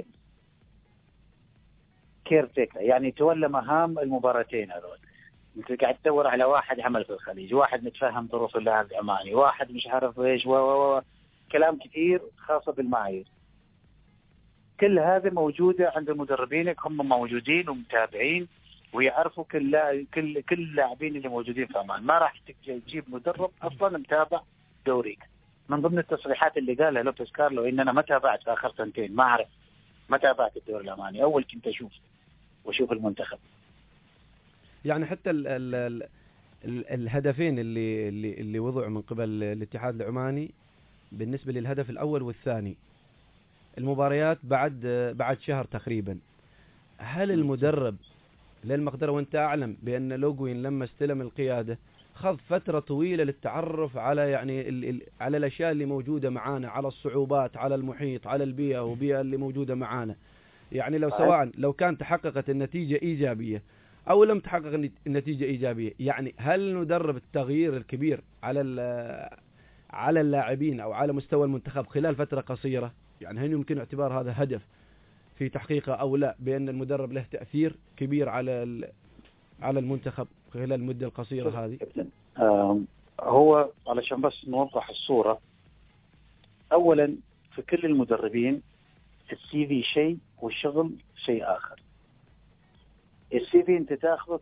Speaker 5: كيرتيكر، يعني تولى مهام المباراتين هذول. انت قاعد تدور على واحد عمل في الخليج، واحد متفهم ظروف اللاعب العماني، واحد مش عارف ايش كلام كثير خاصة بالمعايير. كل هذا موجودة عند المدربينك، هم موجودين ومتابعين ويعرفوا كل لاعبين اللي موجودين في عمان. ما راح تجيب مدرب اصلا متابع دوريك. من ضمن التصريحات اللي قالها لوبيز كارلو ان انا ما تابعت في اخر سنتين، ما اعرف، ما تابعت الدوري العماني، اول كنت اشوف المنتخب.
Speaker 2: يعني حتى الهدفين اللي وضعوا من قبل الاتحاد العماني بالنسبة للهدف الأول والثاني، المباريات بعد شهر تقريبا. هل المدرب للمقدرة، وانت أعلم بأن لوغوين لما استلم القيادة خذ فترة طويلة للتعرف على على الأشياء اللي موجودة معانا، على الصعوبات، على المحيط، على البيئة وبيئة اللي موجودة معانا. يعني لو كان تحققت النتيجة إيجابية أو لم تحقق النتيجة إيجابية، يعني هل ندرب التغيير الكبير على اللاعبين أو على مستوى المنتخب خلال فترة قصيرة؟ يعني هل يمكن اعتبار هذا هدف في تحقيقه أو لا، بأن المدرب له تأثير كبير على المنتخب خلال المدة القصيرة هذه؟
Speaker 5: هو علشان بس نوضح الصورة، أولا في كل المدربين السي في شيء والشغل شيء آخر. السي في أنت تأخذه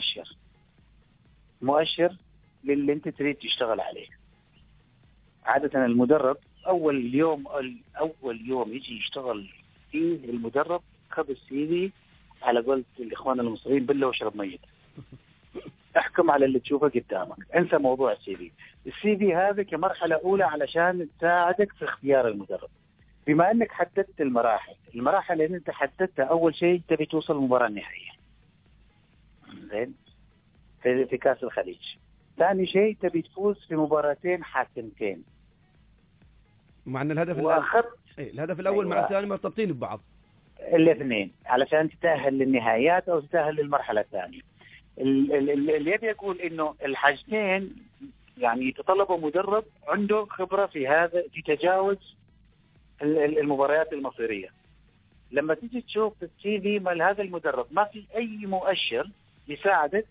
Speaker 5: مؤشر للي أنت تريد تشتغل عليه. عادة المدرب أول يوم يجي يشتغل فيه المدرب خذ السي في على قولة الإخوان المصريين بالله واشرب ميت. احكم على اللي تشوفه قدامك، انسى موضوع السي في هذا كمرحلة أولى علشان تساعدك في اختيار المدرب. بما أنك حددت المراحل اللي أنت حددتها، أول شيء تبي توصل المباراة النهائية زين في كأس الخليج. ثاني شيء تبي تفوز في مباراتين حاسمتين،
Speaker 2: مع أن الهدف الأول مع الثاني مرتبطين ببعض،
Speaker 5: الاثنين علشان تتأهل للنهايات أو تتأهل للمرحلة الثانية. اللي يبي يقول إنه الحاجتين يعني يتطلبوا مدرب عنده خبرة في تجاوز المباريات المصيرية. لما تيجي تشوف السي في مال هذا المدرب ما في أي مؤشر يساعدك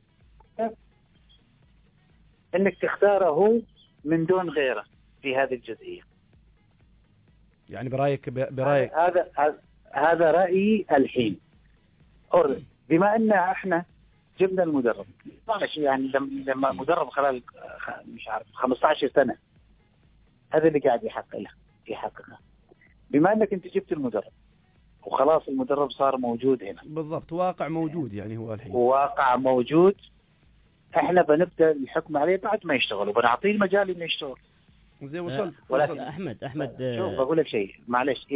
Speaker 5: إنك تختاره هو من دون غيره في هذه الجزئية.
Speaker 2: يعني برأيك
Speaker 5: هذا رأيي الحين. بما أن احنا جبنا المدرب، يعني لما مدرب خلال مش عارف 15 سنة، هذا اللي قاعد يحققها. بما أنك أنت جبت المدرب وخلاص المدرب صار موجود هنا،
Speaker 2: بالضبط، واقع موجود، يعني هو الحين
Speaker 5: واقع موجود، احنا بنبدأ الحكم عليه بعد ما يشتغل وبنعطيه المجال انه يشتغل.
Speaker 2: زي وصلت.
Speaker 3: ولكن احمد
Speaker 5: شوف بقول لك شيء معلش،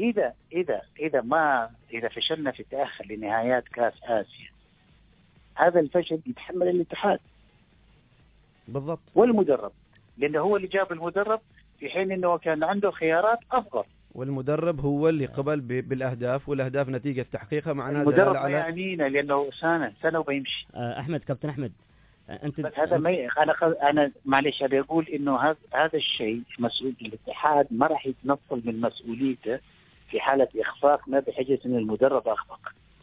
Speaker 5: اذا فشلنا في التأهل لنهايات كاس آسيا، هذا الفشل يتحمل الاتحاد
Speaker 2: بالضبط
Speaker 5: والمدرب، لانه هو اللي جاب المدرب في حين انه كان عنده خيارات افضل.
Speaker 2: والمدرب هو اللي قبل بالاهداف، والاهداف نتيجه تحقيقها. معناه
Speaker 5: المدرب ما يعنينا لانه سنه وبيمشي.
Speaker 3: كابتن احمد، انت
Speaker 5: بس هذا انا معلش ابي اقول انه هذا الشيء مسؤول الاتحاد، ما راح يتنصل من مسؤوليته في حاله اخفاق ما بحجه ان المدرب اخفق.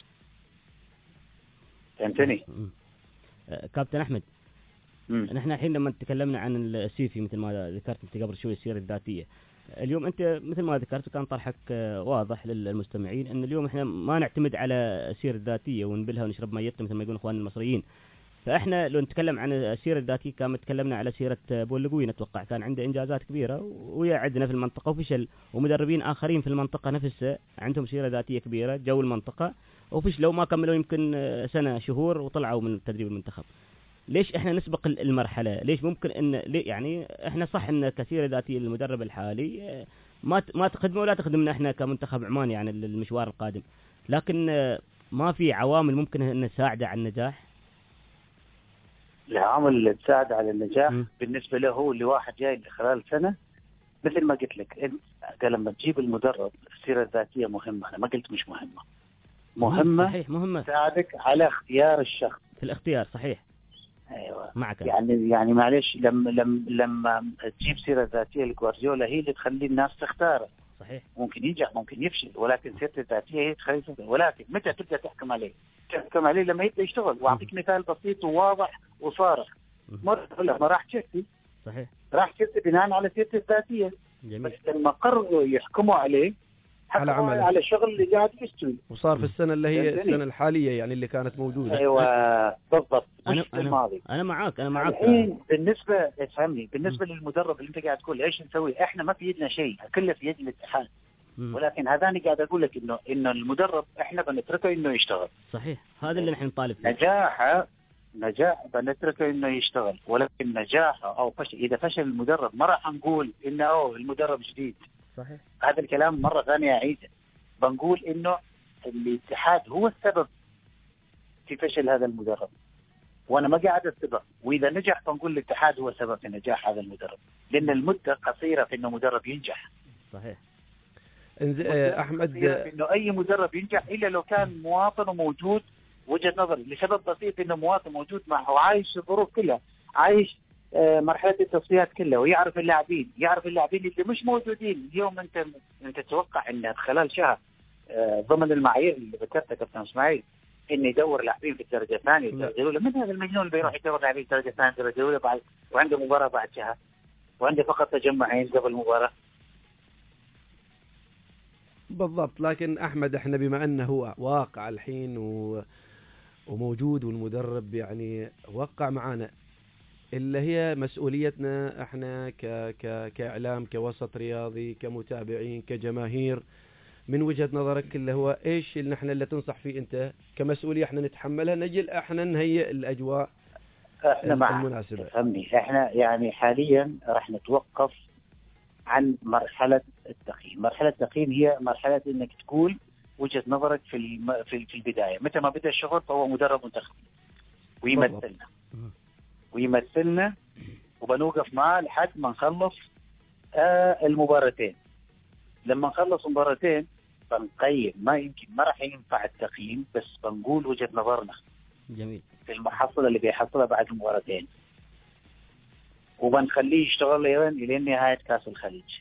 Speaker 5: فهمتني؟
Speaker 3: كابتن احمد، نحن الحين لما تكلمنا عن السيفي مثل ما ذكرت انت قبل شوي السيره الذاتيه، اليوم انت مثل ما ذكرت وكان طرحك واضح للمستمعين ان اليوم احنا ما نعتمد على السيره الذاتيه ونبلها ونشرب ميتنا مثل ما يقولون اخواننا المصريين. فاحنا لو نتكلم عن السيره الذاتيه كان تكلمنا على سيره بولغوين، اتوقع كان عنده انجازات كبيره ويعدنا في المنطقه وفشل، ومدربين اخرين في المنطقه نفسها عندهم سيره ذاتيه كبيره جو المنطقه وفشلوا ما كملوا يمكن سنة شهور وطلعوا من تدريب المنتخب. ليش احنا نسبق المرحلة؟ ليش ممكن ان يعني احنا صح ان كثير ذاتي المدرب الحالي ما تخدمه ولا تخدمنا احنا كمنتخب عمان يعني المشوار القادم، لكن ما في عوامل ممكن ان تساعده على النجاح.
Speaker 5: العوامل اللي تساعد على النجاح بالنسبة له هو اللي واحد جاي خلال سنة، مثل ما قلت لك انت لما تجيب المدرب السيرة الذاتية مهمة، انا ما قلت مش مهمة.
Speaker 3: صحيح مهمة،
Speaker 5: تساعدك على اختيار الشخص
Speaker 3: في الاختيار. صحيح.
Speaker 5: ايوه
Speaker 3: معك.
Speaker 5: يعني معلش لما تجيب سيرة ذاتية لجوارديولا هي اللي تخلي الناس تختاره.
Speaker 3: صحيح.
Speaker 5: ممكن ينجح ممكن يفشل، ولكن سيرته الذاتية هي تخلي. ولكن متى تبدأ تحكم عليه؟ تحكم عليه لما يبدأ يشتغل. واعطيك مثال بسيط وواضح وصارخ. مرة لما راح تشيلسي،
Speaker 3: صحيح،
Speaker 5: راح تشيلسي بناء على سيرته الذاتية.
Speaker 3: جميل.
Speaker 5: بس لما قرروا يحكموا عليه
Speaker 2: على عمله،
Speaker 5: على الشغل اللي قاعد يستوي،
Speaker 2: وصار في السنة اللي هي السنة الحالية يعني اللي كانت موجودة.
Speaker 5: ايوه بالضبط.
Speaker 3: انا معاك.
Speaker 5: الحين بالنسبة تفهمني، بالنسبة للمدرب اللي انت قاعد تقول ايش نسوي، احنا ما في يدنا شيء، كله في يد الاتحاد. ولكن هذاني قاعد اقول لك انه المدرب احنا بنتركه انه يشتغل.
Speaker 3: صحيح، هذا اللي نحن نطالب فيه.
Speaker 5: نجاح بنتركه انه يشتغل، ولكن نجاحه او فشل، اذا فشل المدرب ما راح نقول انه المدرب جديد.
Speaker 3: صحيح.
Speaker 5: هذا الكلام مرة ثانية أعيده، بنقول إنه الاتحاد هو السبب في فشل هذا المدرب، وأنا ما قاعد أستبق. وإذا نجح بنقول الاتحاد هو السبب في نجاح هذا المدرب، لأن المدة قصيرة في إنه مدرب ينجح.
Speaker 3: صحيح.
Speaker 2: أحمد،
Speaker 5: إنه أي مدرب ينجح إلا لو كان مواطن وموجود. وجهة نظري لسبب بسيط، إنه مواطن موجود معه وعايش الظروف كلها، عايش مرحلة التصفيات كلها، ويعرف اللاعبين، اللي مش موجودين اليوم. انت تتوقع ان خلال شهر ضمن المعايير اللي ذكرتها كابتن اسماعيل، انه يدور لاعبين في الدرجة الثانية والدرجة الأولى؟ من هذا المجنون اللي بيروح يدور لاعبين في الدرجة الثانية والدرجة الأولى بعد وعنده مباراة بعد شهر، وعنده فقط تجمعين قبل المباراة؟
Speaker 2: بالضبط. لكن أحمد، احنا بما أنه هو واقع الحين وموجود، والمدرب يعني وقع معنا، اللي هي مسؤوليتنا احنا كإعلام، كوسط رياضي، كمتابعين، كجماهير، من وجهة نظرك اللي هو ايش اللي احنا اللي تنصح فيه انت كمسؤولية احنا نتحملها، نجل احنا نهيئ الأجواء المناسبة؟
Speaker 5: فهمني، احنا يعني حاليا راح نتوقف عن مرحلة التقييم. مرحلة التقييم هي مرحلة انك تقول وجهة نظرك في البداية. متى ما بدأ الشغل فهو مدرب منتخب ويمثلنا وبنوقف معاه لحد ما نخلص المباراتين. لما نخلص مباراتين بنقيم. ما راح ينفع التقييم، بس بنقول وجهة نظرنا.
Speaker 3: جميل.
Speaker 5: في المحصلة اللي بيحصلها بعد المباراتين، وبنخليه يشتغل إلى نهاية كأس الخليج.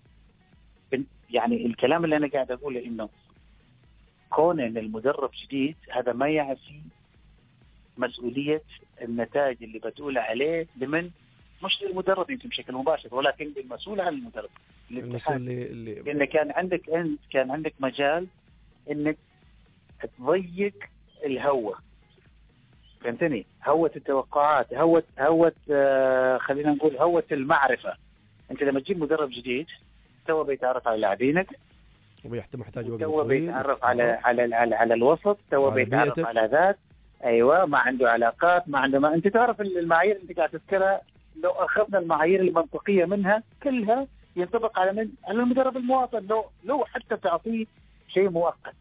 Speaker 5: يعني الكلام اللي أنا قاعد أقوله إنه كون إن المدرب جديد، هذا ما يعفي مسؤولية النتائج اللي بتقول عليه لمن، مش للمدرب يمكن بشكل مباشر، ولكن المسؤول عن المدرب. لأن كان عندك مجال إنك تضيق الهوة، فهمتني؟ هوة التوقعات، هوة خلينا نقول هوة المعرفة. أنت لما تجيب مدرب جديد تو بيتعرف على لاعبينك،
Speaker 2: محتاج وقت
Speaker 5: تو بيتعرف على الوسط، تو بيتعرف على ذات. ايوه، ما عنده علاقات، ما انت تعرف المعايير اللي انت قاعد تذكرها. لو اخذنا المعايير المنطقيه منها كلها ينطبق على المدرب المواطن. لو حتى تعطيه شيء مؤقت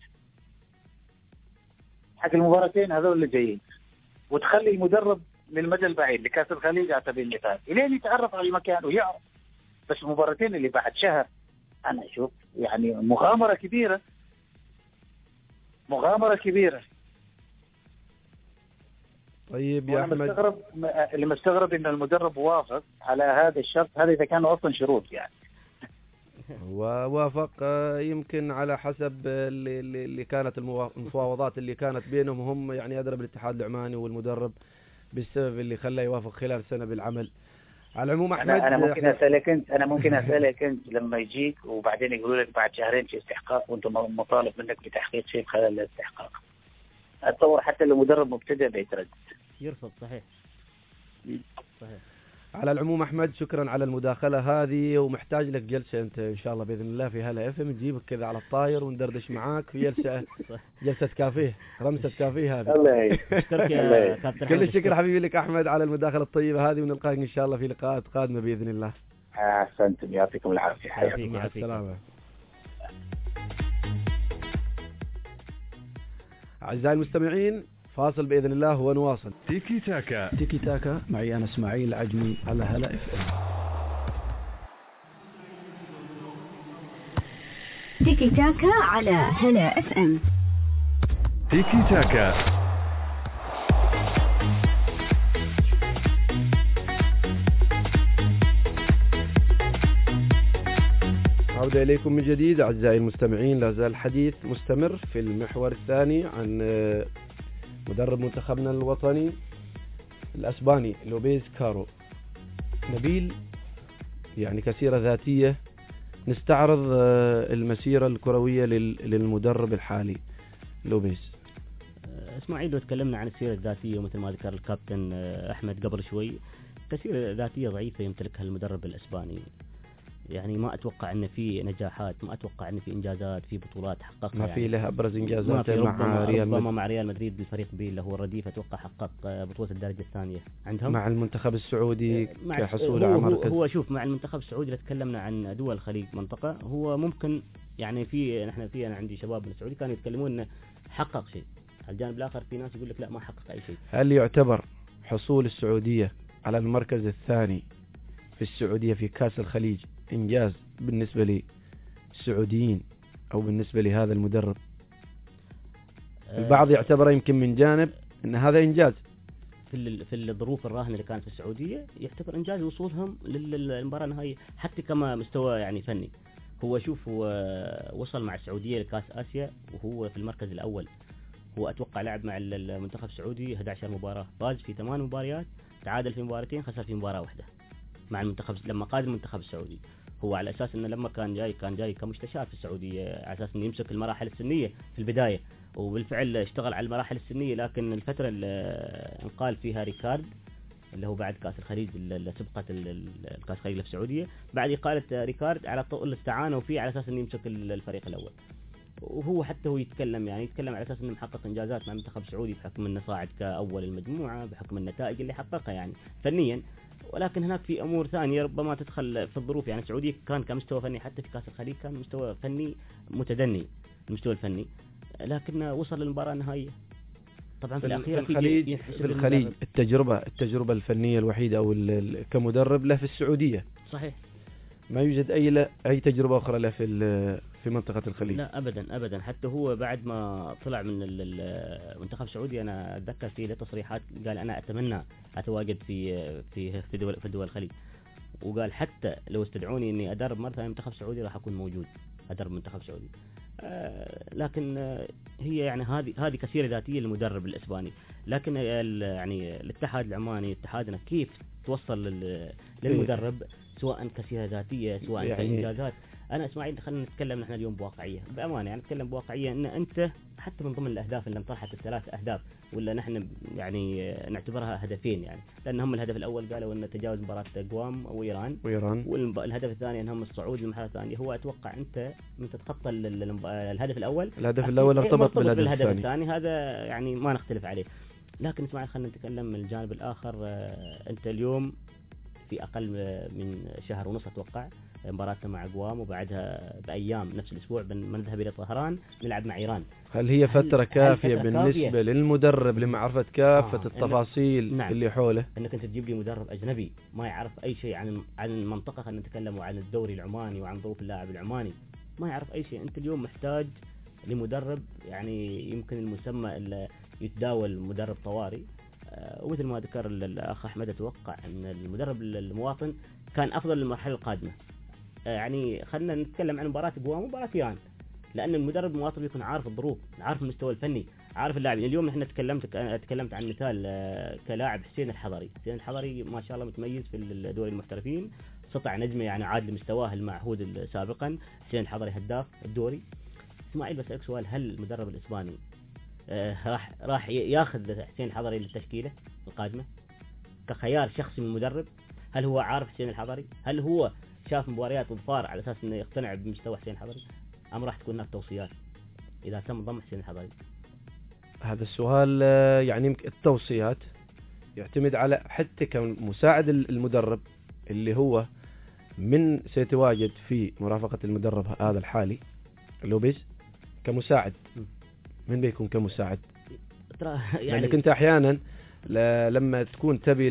Speaker 5: حق المباراتين هذول اللي جايين، وتخلي المدرب للمدى البعيد لكاس الخليج على سبيل المثال، الين يتعرف على المكان ويعرف. بس المباراتين اللي بعد شهر انا اشوف يعني مغامره كبيره.
Speaker 2: طيب يا أحمد،
Speaker 5: اللي مستغرب إن المدرب وافق على هذا الشرط، هذا إذا كانوا أصلا شروط يعني.
Speaker 2: ووافق يمكن على حسب اللي كانت المفاوضات اللي كانت بينهم هم، يعني أدرى بالاتحاد العماني والمدرب بالسبب اللي خلاه يوافق خلال سنة بالعمل. على العموم أحمد،
Speaker 5: أنا ممكن أسألك أنت لما يجيك وبعدين يقولوا لك بعد شهرين في استحقاق وأنت مطالب منك بتحقيق شيء خلال الاستحقاق، أتصور حتى لو مدرب مبتدئ بيتردد
Speaker 3: يرفض. صحيح.
Speaker 2: على العموم أحمد شكرا على المداخلة هذه، ومحتاج لك جلسة أنت إن شاء الله بإذن الله في هلا FM، نجيبك كذا على الطاير وندردش معاك في جلسة كافيه، رمسة كافيه هذه.
Speaker 5: الله يعينك.
Speaker 2: كل الشكر حبيبي لك أحمد على المداخلة الطيبة هذه، ونلقاك إن شاء الله في لقاءات قادمة بإذن الله.
Speaker 5: أحسنتم، يعطيكم العافية.
Speaker 3: حياكم.
Speaker 2: مع السلامة. أعزائي المستمعين فاصل بإذن الله ونواصل.
Speaker 4: تيكي تاكا.
Speaker 2: تيكي تاكا معي أنا إسماعيل العجمي على هلا FM.
Speaker 1: تيكي تاكا على هلا FM.
Speaker 4: تيكي تاكا.
Speaker 2: عودة إليكم من جديد أعزائي المستمعين. لا زال الحديث مستمر في المحور الثاني عن مدرب منتخبنا الوطني الأسباني لوبيز كارو. نبيل، يعني كسيرة ذاتية، نستعرض المسيرة الكروية للمدرب الحالي لوبيز.
Speaker 3: اسماعيل، لو تكلمنا عن السيرة الذاتية ومثل ما ذكر الكابتن أحمد قبل شوي، كسيرة ذاتية ضعيفة يمتلكها المدرب الأسباني. يعني ما أتوقع أن في نجاحات، ما أتوقع أن في إنجازات، في بطولات حققها.
Speaker 2: ما في له أبرز إنجازات
Speaker 3: مع ريال مدريد. مع ريال مدريد الفريق بي اللي هو الرديف، أتوقع حقق بطولة الدرجة الثانية عندهم.
Speaker 2: مع المنتخب السعودي كحصول على مركز.
Speaker 3: هو شوف، مع المنتخب السعودي، لو تكلمنا عن دول الخليج منطقة، هو ممكن يعني أنا عندي شباب من السعودي كانوا يتكلمون إنه حقق شيء. على الجانب الآخر في ناس يقول لك لا، ما حقق أي شيء.
Speaker 2: هل يعتبر حصول السعودية على المركز الثاني في السعودية في كأس الخليج إنجاز بالنسبة للسعوديين أو بالنسبة لهذا المدرب؟ البعض يعتبره يمكن من جانب أن هذا إنجاز
Speaker 3: في الظروف الراهنة اللي كانت في السعودية، يعتبر إنجاز وصولهم للمباراة النهائية حتى كما مستوى يعني فني. هو شوف، هو وصل مع السعودية لكأس آسيا وهو في المركز الأول. هو أتوقع لعب مع المنتخب السعودي 11 مباراة، فاز في 8 مباريات، تعادل في مباراتين، خسر في مباراة واحدة مع المنتخب لما قاد المنتخب السعودي. هو على أساس أنه لما كان جاي كمستشار في السعودية، على أساس أنه يمسك المراحل السنية في البداية، وبالفعل اشتغل على المراحل السنية. لكن الفترة اللي انقال فيها ريكارد، اللي هو بعد كأس الخليج، اللي سبقت الكأس الخليج في السعودية، بعد إقالة ريكارد على طول استعانوا فيه على أساس أنه يمسك الفريق الأول. وهو حتى هو يتكلم على أساس أنه محقق إنجازات مع المنتخب السعودي بحكم أنه صاعد كأول المجموعة، بحكم النتائج اللي حققها يعني فنيا. ولكن هناك في أمور ثانية ربما تدخل في الظروف. يعني السعودية كان كمستوى فني حتى في كأس الخليج كان مستوى فني متدني، المستوى الفني، لكن وصل للمباراة النهائية. طبعا في الأخير
Speaker 2: في الخليج التجربة الفنية الوحيدة أو كمدرب له في السعودية.
Speaker 3: صحيح.
Speaker 2: ما يوجد أي تجربة أخرى له في منطقة الخليج.
Speaker 3: لا أبدا. حتى هو بعد ما طلع من المنتخب السعودي، أنا أتذكر فيه له تصريحات قال أنا أتمنى أتواجد في دول الخليج، وقال حتى لو استدعوني إني أدرب مرة ثانية المنتخب السعودي راح أكون موجود أدرب المنتخب السعودي. لكن هي يعني هذه كسيرة ذاتية للمدرب الإسباني. لكن يعني الاتحاد العماني، اتحادنا، كيف توصل للمدرب سواء كسيرة ذاتية سواء يعني كإنجازات. أنا إسماعيل، خلينا نتكلم نحن اليوم بواقعية، بأمانة يعني نتكلم بواقعية، إن أنت حتى من ضمن الأهداف اللي انطرحت ال3 أهداف، ولا نحن يعني نعتبرها هدفين، يعني لأن هم الهدف الأول قالوا أن تجاوز مباراة قوام وإيران، والهدف الثاني أنهم الصعود للمرحلة الثانية. هو أتوقع أنت تتخطى الهدف الأول
Speaker 2: ارتبط
Speaker 3: بالهدف الثاني، هذا يعني ما نختلف عليه. لكن إسماعيل، خلينا نتكلم من الجانب الآخر. أنت اليوم في أقل من شهر ونص أتوقع مباراتنا مع قوام، وبعدها بأيام نفس الأسبوع بنذهب إلى طهران نلعب مع إيران.
Speaker 2: هل هي فترة كافية بالنسبة للمدرب لمعرفة كافة التفاصيل
Speaker 3: نعم.
Speaker 2: اللي حوله؟
Speaker 3: أنك أنت تجيب لي مدرب أجنبي ما يعرف أي شيء عن المنطقة، خلينا نتكلم عن الدوري العماني وعن ظروف اللاعب العماني، ما يعرف أي شيء. أنت اليوم محتاج لمدرب، يعني يمكن المسمى اللي يتداول مدرب طوارئ. ومثل ما ذكر الأخ أحمد، أتوقع أن المدرب المواطن كان أفضل للمرحلة القادمة. يعني خلنا نتكلم عن مباراة قوام ومباراة إيران، لأن المدرب المواطن يكون عارف الظروف، عارف المستوى الفني، عارف اللاعبين. اليوم نحن تكلمت عن مثال كلاعب حسين الحضري ما شاء الله متميز في الدوري المحترفين، سطع نجمه يعني عاد لمستواه المعهود سابقا. حسين الحضري هداف الدوري. اسماعيل، بسألك سؤال، هل المدرب الإسباني راح ياخذ حسين الحضري للتشكيلة القادمة كخيار شخصي من المدرب، هل هو عارف حسين الحضري؟ هل هو شاف مباريات وظفار على اساس انه يقتنع بمستوى حسين الحضري؟ ام راح تكون هناك توصيات اذا تم ضم حسين الحضري؟
Speaker 2: هذا السؤال يعني التوصيات يعتمد على حتى كمساعد المدرب اللي هو من سيتواجد في مرافقة المدرب هذا الحالي لوبيز كمساعد. من بيكون كمساعد؟
Speaker 3: يعني
Speaker 2: لأنك أنت أحيانا لما تكون تبي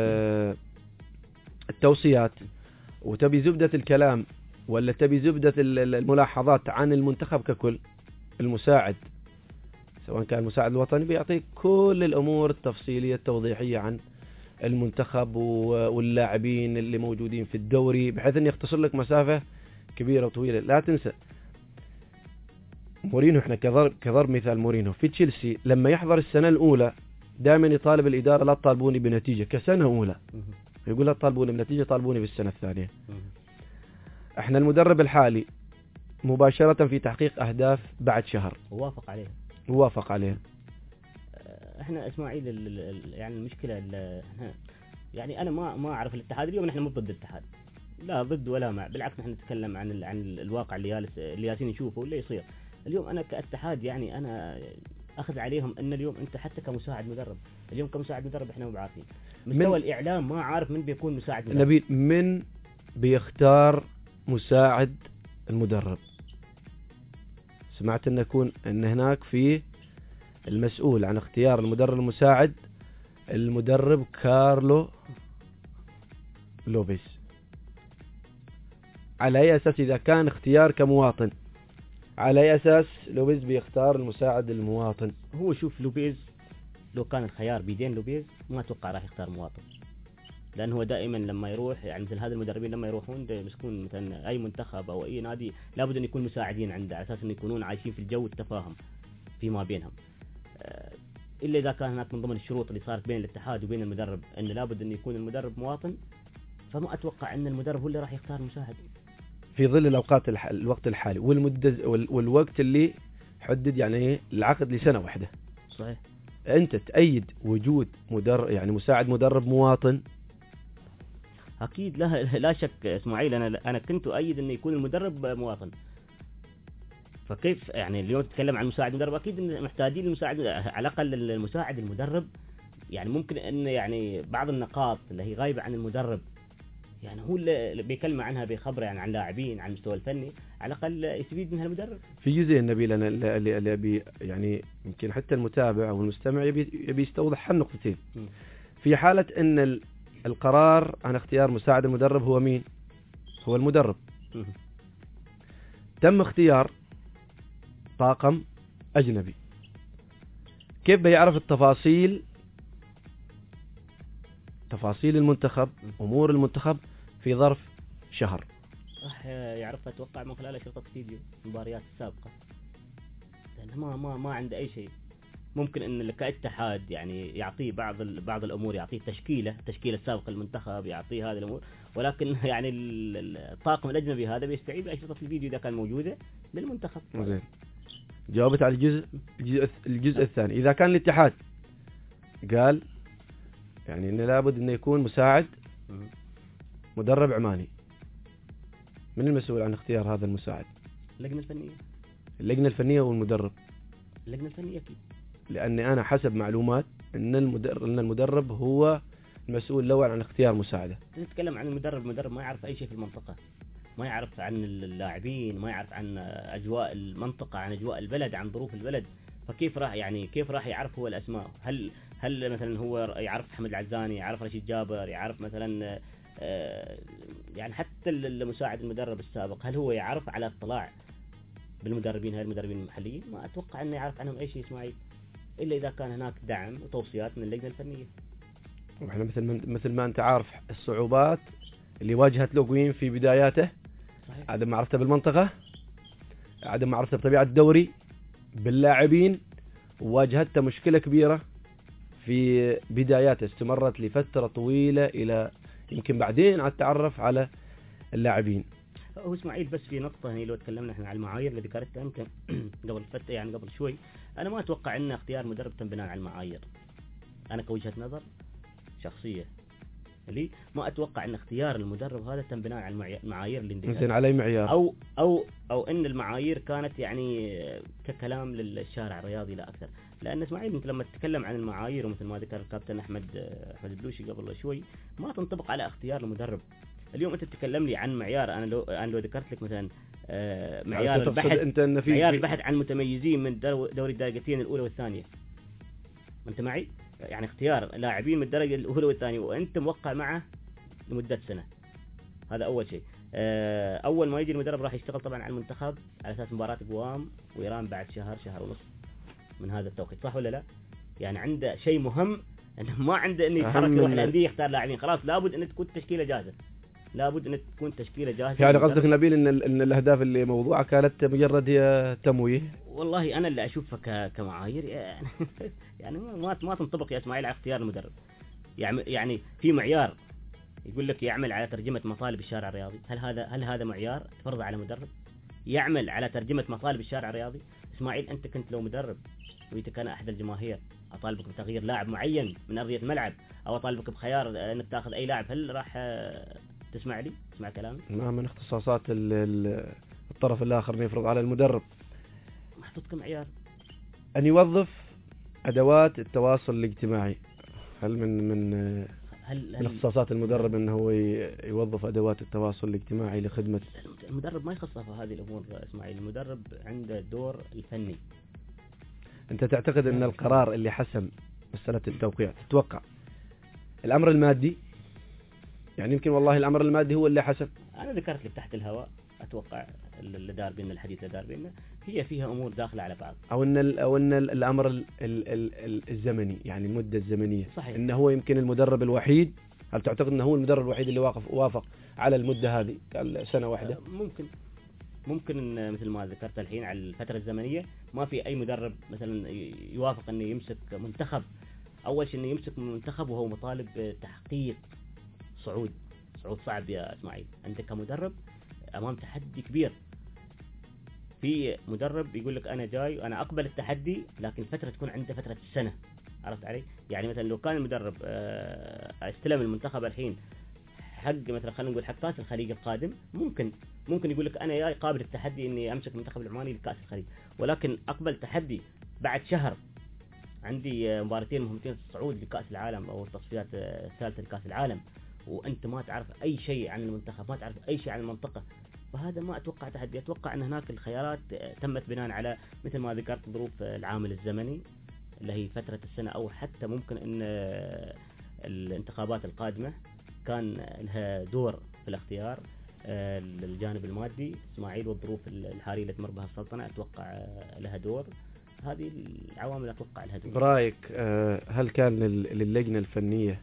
Speaker 2: التوصيات وتبي زبدة الكلام ولا تبي زبدة الملاحظات عن المنتخب ككل، المساعد سواء كان المساعد الوطني بيعطيك كل الأمور التفصيلية التوضيحية عن المنتخب واللاعبين اللي موجودين في الدوري، بحيث أن يختصر لك مسافة كبيرة وطويلة. لا تنسى مورينو، احنا كضرب مثال مورينو في تشيلسي لما يحضر السنة الأولى دائما يطالب الإدارة لا تطالبوني بنتيجة كسنة أولى، يقول لا تطالبوني بنتيجة، طالبوني بالسنة الثانية. احنا المدرب الحالي مباشرة في تحقيق أهداف بعد شهر ووافق عليها.
Speaker 3: احنا اسماعيل يعني المشكلة يعني انا ما اعرف الاتحاد اليوم، نحن مو ضد الاتحاد، لا ضد ولا مع، بالعكس نحن نتكلم عن الواقع اللي جالسين نشوفه واللي يصير اليوم. انا كاتحاد يعني انا اخذ عليهم ان اليوم انت حتى كمساعد مدرب، اليوم كمساعد مدرب احنا مو عارفين مستوى الاعلام، ما عارف من بيكون مساعد مدرب.
Speaker 2: نبيل، من بيختار مساعد المدرب؟ سمعت ان هناك في المسؤول عن اختيار المدرب المساعد المدرب كارلو لوبيز. على اي اساس اذا كان اختيار كمواطن، على اي اساس لوبيز بيختار المساعد المواطن؟
Speaker 3: هو شوف لوبيز لو كان الخيار بيدين لوبيز ما اتوقع راح يختار مواطن، لانه هو دائما لما يروح يعني مثل هذا المدربين لما يروحون يمسكون مثلا اي منتخب او اي نادي لابد ان يكون مساعدين عنده على اساس ان يكونون عايشين في الجو التفاهم فيما بينهم. الا اذا كان هناك من ضمن الشروط اللي صارت بين الاتحاد وبين المدرب ان لابد ان يكون المدرب مواطن، فما اتوقع ان المدرب هو اللي راح يختار مساعد
Speaker 2: في ظل الوقت الحالي والمدة والوقت اللي حدد يعني العقد لسنة واحدة.
Speaker 3: صحيح.
Speaker 2: انت تأيد وجود مدرب يعني مساعد مدرب مواطن؟
Speaker 3: اكيد لا شك اسماعيل، انا كنت اؤيد انه يكون المدرب مواطن. فكيف يعني اليوم تتكلم عن مساعد مدرب، اكيد محتاجين المساعد على الاقل المساعد المدرب، يعني ممكن ان يعني بعض النقاط اللي هي غايبه عن المدرب يعني هو اللي بيكلم عنها، بيخبره يعني عن لاعبين، عن المستوى الفني، على الاقل يستفيد منها المدرب. في
Speaker 2: جزء النبيل انا اللي ابي يعني يمكن حتى المتابع او المستمع يبي يستوضح النقطتين. في حالة ان القرار عن اختيار مساعد المدرب هو مين؟ هو المدرب. تم اختيار طاقم أجنبي، كيف بيعرف تفاصيل المنتخب، أمور المنتخب في ظرف شهر؟
Speaker 3: راح يعرفها أتوقع من خلال أشرطة فيديو المباريات السابقة، لأنه ما عنده أي شيء. ممكن ان كاتحاد يعني يعطيه بعض الامور، يعطيه تشكيله السابقه المنتخب، يعطيه هذه الامور، ولكن يعني الطاقم الاجنبي هذا بيستعيد اشرطه الفيديو اذا كان موجوده للمنتخب.
Speaker 2: زين، جاوبت على الجزء الثاني. اذا كان الاتحاد قال يعني انه لابد انه يكون مساعد مدرب عماني، من المسؤول عن اختيار هذا المساعد؟ اللجنه الفنيه والمدرب.
Speaker 3: اللجنه الفنيه اكيد،
Speaker 2: لأني أنا حسب معلومات أن المدرب هو المسؤول الأول عن اختيار مساعدة.
Speaker 3: نتكلم عن المدرب ما يعرف أي شيء في المنطقة، ما يعرف عن اللاعبين، ما يعرف عن أجواء المنطقة، عن أجواء البلد، عن ظروف البلد. فكيف راح يعرف هو الأسماء؟ هل مثلا هو يعرف محمد العزاني، يعرف رشيد جابر، يعرف مثلا يعني حتى المساعد المدرب السابق هل هو يعرف على اطلاع بالمدربين هاي المدربين المحليين؟ ما أتوقع أنه يعرف عنهم أي شيء إسماعيل، إلا إذا كان هناك دعم وتوصيات من اللجنة الفنية.
Speaker 2: وإحنا مثل ما أنت عارف الصعوبات اللي واجهت لوغوين في بداياته.
Speaker 3: صحيح.
Speaker 2: عدم معرفته بالمنطقة، عدم معرفته بطبيعة الدوري، باللاعبين، وواجهته مشكلة كبيرة في بداياته استمرت لفترة طويلة إلى يمكن بعدين عاد تعرف على اللاعبين.
Speaker 3: هو اسماعيل بس في نقطة هنا لو تكلمنا احنا على المعايير اللي ذكرتها انت قبل شوي، انا ما اتوقع ان اختيار مدرب تم بناء على المعايير. انا كوجهة نظر شخصية اللي ما اتوقع ان اختيار المدرب هذا تم بناء على المعايير اللي
Speaker 2: زين
Speaker 3: عندنا،
Speaker 2: على أي معيار؟
Speaker 3: او ان المعايير كانت يعني ككلام للشارع الرياضي لا اكثر. لان اسماعيل انت لما تتكلم عن المعايير ومثل ما ذكر الكابتن احمد البلوشي قبل شوي، ما تنطبق على اختيار المدرب. اليوم انت تتكلم لي عن معيار، انا لو ذكرت لك مثلا معيار البحث،
Speaker 2: أنت إن في
Speaker 3: معيار البحث عن متميزين من دوري الدرجتين الاولى والثانيه، انت معي؟ يعني اختيار لاعبين من الدرجه الاولى والثانيه وانت موقع معه لمده سنه، هذا اول شيء. اول ما يجي المدرب راح يشتغل طبعا على المنتخب على اساس مباراه قوام وايران بعد شهر ونص من هذا التوقيت، صح ولا لا؟ يعني عنده شيء مهم، انه ما عنده انه يتحرك يروح الانديه يختار لاعبين، خلاص لابد ان تكون تشكيله جاهزه، لابد ان تكون تشكيله جاهزه.
Speaker 2: يعني قصدك نبيل ان الاهداف اللي موضوعه كانت مجرد تمويه؟
Speaker 3: والله انا اللي اشوفها كمعايير يعني ما تنطبق يا اسماعيل على اختيار المدرب. يعني في معيار يقول لك يعمل على ترجمه مطالب الشارع الرياضي، هل هذا معيار تفرضه على مدرب يعمل على ترجمه مطالب الشارع الرياضي؟ اسماعيل انت كنت لو مدرب وانت كان احد الجماهير اطالبك بتغيير لاعب معين من ارضيه الملعب او اطالبك بخيار انك تاخذ اي لاعب، هل راح تسمع لي؟ تسمع كلامي؟
Speaker 2: ما من اختصاصات الطرف الاخر ان يفرض على المدرب.
Speaker 3: محطوط كمعيار
Speaker 2: ان يوظف ادوات التواصل الاجتماعي. هل من اختصاصات المدرب انه هو يوظف ادوات التواصل الاجتماعي لخدمه؟
Speaker 3: المدرب ما يخصص في هذه الامور اسماعيل، المدرب عنده دور الفني.
Speaker 2: انت تعتقد ان القرار اللي حسم مساله التوقيع، تتوقع الامر المادي؟ يعني يمكن والله الامر المادي هو اللي حسم.
Speaker 3: انا ذكرت لك تحت الهواء، اتوقع اللي دار بيننا الحديث اللي دار بيننا هي فيها امور داخله على بعض،
Speaker 2: او ان الامر الزمني، يعني المده الزمنيه.
Speaker 3: صحيح.
Speaker 2: انه هو يمكن المدرب الوحيد، هل تعتقد انه هو المدرب الوحيد اللي وافق على المده هذه سنه واحده؟
Speaker 3: ممكن إن مثل ما ذكرت الحين على الفتره الزمنيه ما في اي مدرب مثلا يوافق انه يمسك منتخب. اول شيء انه يمسك منتخب وهو مطالب بتحقيق صعود صعب يا اسماعيل، انت كمدرب امام تحدي كبير. في مدرب يقول لك انا جاي انا اقبل التحدي، لكن فتره تكون عنده فتره السنه، عرفت علي؟ يعني مثلا لو كان المدرب استلم المنتخب الحين حق مثلا خلينا نقول حق كاس الخليج القادم، ممكن يقول لك انا جاي قابل التحدي اني امسك المنتخب العماني لكاس الخليج، ولكن اقبل تحدي بعد شهر عندي مباراتين مهمتين الصعود لكاس العالم او التصفيات الثالثه لكاس العالم، وانت ما تعرف اي شيء عن المنتخب، ما تعرف اي شيء عن المنطقه، فهذا ما اتوقع تحدي. اتوقع ان هناك الخيارات تمت بناء على مثل ما ذكرت ظروف العامل الزمني اللي هي فتره السنه، او حتى ممكن ان الانتخابات القادمه كان لها دور في الاختيار. الجانب المادي اسماعيل والظروف الحاليه اللي تمر بها السلطنه اتوقع لها دور، هذه العوامل اتوقع لها دور.
Speaker 2: برايك هل كان للجنه الفنيه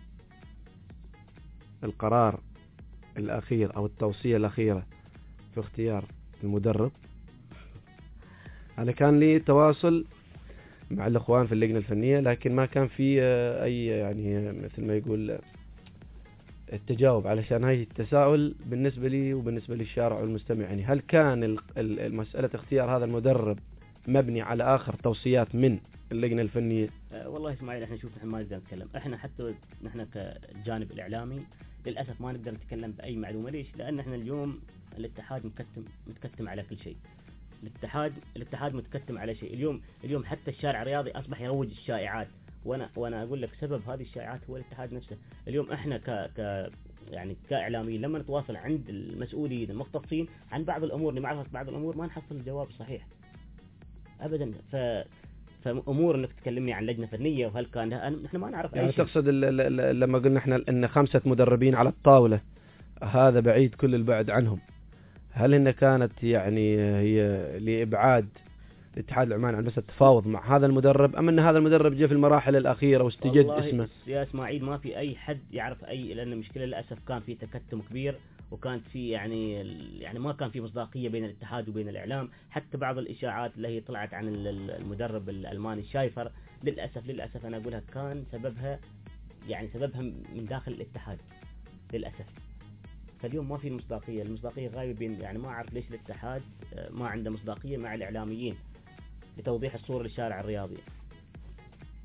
Speaker 2: القرار الاخير او التوصيه الاخيره في اختيار المدرب؟ انا كان لي تواصل مع الاخوان في اللجنه الفنيه، لكن ما كان في اي يعني مثل ما يقول التجاوب، علشان هاي التساؤل بالنسبه لي وبالنسبه للشارع والمستمع. يعني هل كان مساله اختيار هذا المدرب مبني على اخر توصيات من اللجنه الفنيه؟
Speaker 3: والله اسماعيل احنا شوف، احنا ما نقدر نتكلم، احنا حتى نحن كجانب الاعلامي للاسف ما نقدر نتكلم باي معلومه. ليش؟ لان احنا اليوم الاتحاد متكتم على كل شيء. الاتحاد متكتم على شيء. اليوم حتى الشارع الرياضي اصبح يروج الشائعات، وانا اقول لك سبب هذه الشائعات هو الاتحاد نفسه. اليوم احنا يعني كاعلاميين لما نتواصل عند المسؤولين المختصين عن بعض الامور لمعرفه بعض الامور ما نحصل الجواب الصحيح ابدا. فامور انك تكلمني عن لجنه فنيه وهل كان نحن ما نعرف
Speaker 2: يعني
Speaker 3: اي شيء.
Speaker 2: تقصد لما قلنا احنا ان 5 مدربين على الطاوله، هذا بعيد كل البعد عنهم. هل انها كانت يعني هي لابعاد الاتحاد العماني عن بس التفاوض مع هذا المدرب، ام ان هذا المدرب جاء في المراحل الاخيره واستجد اسمه؟
Speaker 3: يا اسماعيل ما في اي حد يعرف لان المشكله للاسف كان في تكتم كبير، وكانت في يعني ما كان في مصداقيه بين الاتحاد وبين الاعلام. حتى بعض الاشاعات اللي هي طلعت عن المدرب الالماني شايفر للاسف انا اقولها كان سببها من داخل الاتحاد للاسف. فاليوم ما في المصداقيه غايبه بين، يعني ما اعرف ليش الاتحاد ما عنده مصداقيه مع الاعلاميين لتوضيح الصوره للشارع الرياضي.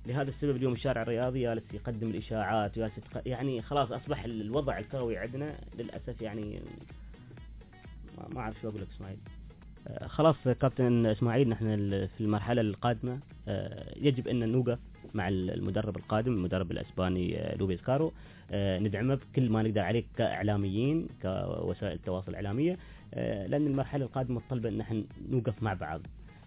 Speaker 3: لهذا السبب اليوم الشارع الرياضي جالس يقدم الإشاعات، يعني خلاص أصبح الوضع الكروي عندنا للأسف يعني ما أعرف شو أقول لك إسماعيل. خلاص كابتن إسماعيل، نحن في المرحلة القادمة يجب أن نوقف مع المدرب القادم، المدرب الأسباني لويس كارو، ندعمه بكل ما نقدر عليه كإعلاميين كوسائل التواصل الإعلامية، لأن المرحلة القادمة تطلب أن نحن نوقف مع بعض،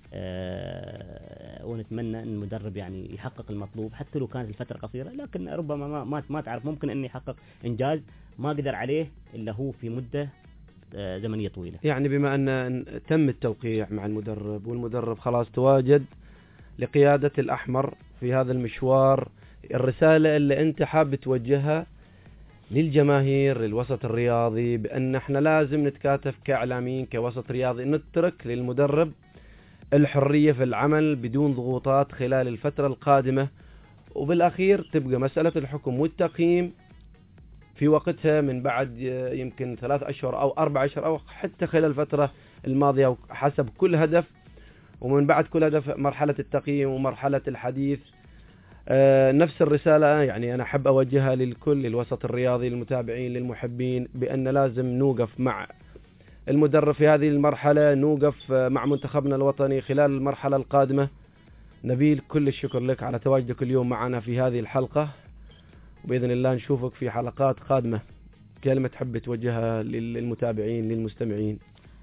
Speaker 3: ونتمنى أن المدرب يعني يحقق المطلوب حتى لو كانت الفترة قصيرة، لكن ربما ما تعرف، ممكن أن يحقق إنجاز ما قدر عليه إلا هو في مدة زمنية طويلة.
Speaker 2: يعني بما أن تم التوقيع مع المدرب والمدرب خلاص تواجد لقيادة الأحمر في هذا المشوار، الرسالة اللي أنت حاب توجهها للجماهير للوسط الرياضي بأن احنا لازم نتكاتف كإعلاميين كوسط رياضي، نترك للمدرب الحرية في العمل بدون ضغوطات خلال الفترة القادمة، وبالأخير تبقى مسألة الحكم والتقييم في وقتها من بعد يمكن 3 أشهر أو 4 أشهر أو حتى خلال الفترة الماضية حسب كل هدف، ومن بعد كل هدف مرحلة التقييم ومرحلة الحديث. نفس الرسالة يعني أنا أحب أوجهها للكل، للوسط الرياضي، للمتابعين، للمحبين، بأن لازم نوقف مع المدرب في هذه المرحلة، نوقف مع منتخبنا الوطني خلال المرحلة القادمة. نبيل، كل الشكر لك على تواجدك اليوم معنا في هذه الحلقة، وبإذن الله نشوفك في حلقات قادمة. كلمة تحب توجهها للمتابعين للمستمعين؟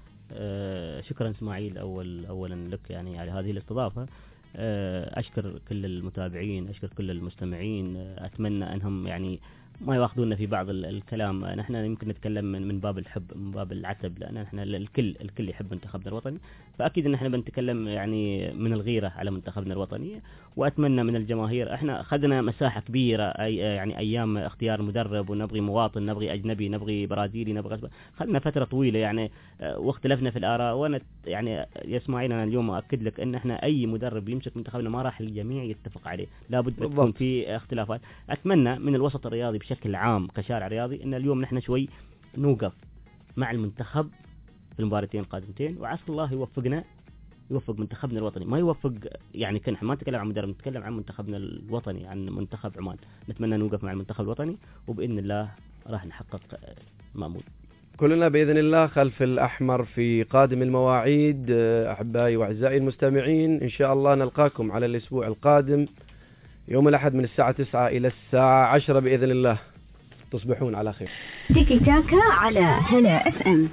Speaker 3: شكرا إسماعيل أولا لك يعني على هذه الاستضافة. أشكر كل المتابعين، أشكر كل المستمعين. أتمنى أنهم يعني ما يواخذونا في بعض الكلام، نحن يمكن نتكلم من باب الحب، من باب العتب، لأن نحن الكل يحب منتخبنا الوطني، فأكيد أن احنا بنتكلم يعني من الغيرة على منتخبنا الوطني. وأتمنى من الجماهير، احنا أخذنا مساحة كبيرة يعني أيام اختيار مدرب، ونبغي مواطن، نبغي أجنبي، نبغي برازيلي، نبغي خلنا فترة طويلة يعني، واختلفنا في الآراء. وأنا يعني يا إسماعيل أنا اليوم أؤكد لك أن احنا أي مدرب يمسك منتخبنا ما راح الجميع يتفق عليه، لابد تكون في اختلافات. أتمنى من الوسط الرياضي بشكل عام كشارع رياضي ان اليوم نحن شوي نوقف مع المنتخب في المباراتين القادمتين، وعسى الله يوفق منتخبنا الوطني، ما يوفق يعني كان ما نتكلم عن مدرب، نتكلم عن منتخبنا الوطني، عن منتخب عمان. نتمنى نوقف مع المنتخب الوطني، وبإذن الله راح نحقق مأمول.
Speaker 2: كلنا بإذن الله خلف الأحمر في قادم المواعيد. أحبائي وأعزائي المستمعين، إن شاء الله نلقاكم على الأسبوع القادم يوم الأحد من الساعة 9 إلى الساعة 10 بإذن الله. تصبحون على خير.
Speaker 1: تيكي تاكا على هلا اف ام.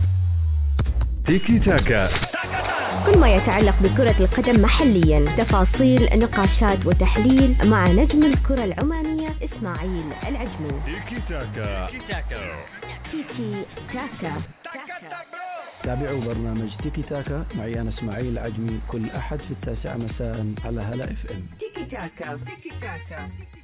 Speaker 4: تيكي تاكا،
Speaker 1: كل ما يتعلق بكرة القدم محليا، تفاصيل، نقاشات وتحليل مع نجم الكرة العمانية إسماعيل العجمي.
Speaker 4: تيكي تاكا.
Speaker 1: تيكي تاكا.
Speaker 6: تابعوا برنامج تيكي تاكا معي أنا إسماعيل العجمي كل أحد في 9 مساء على هلا اف ام.
Speaker 1: تيكي تاكا.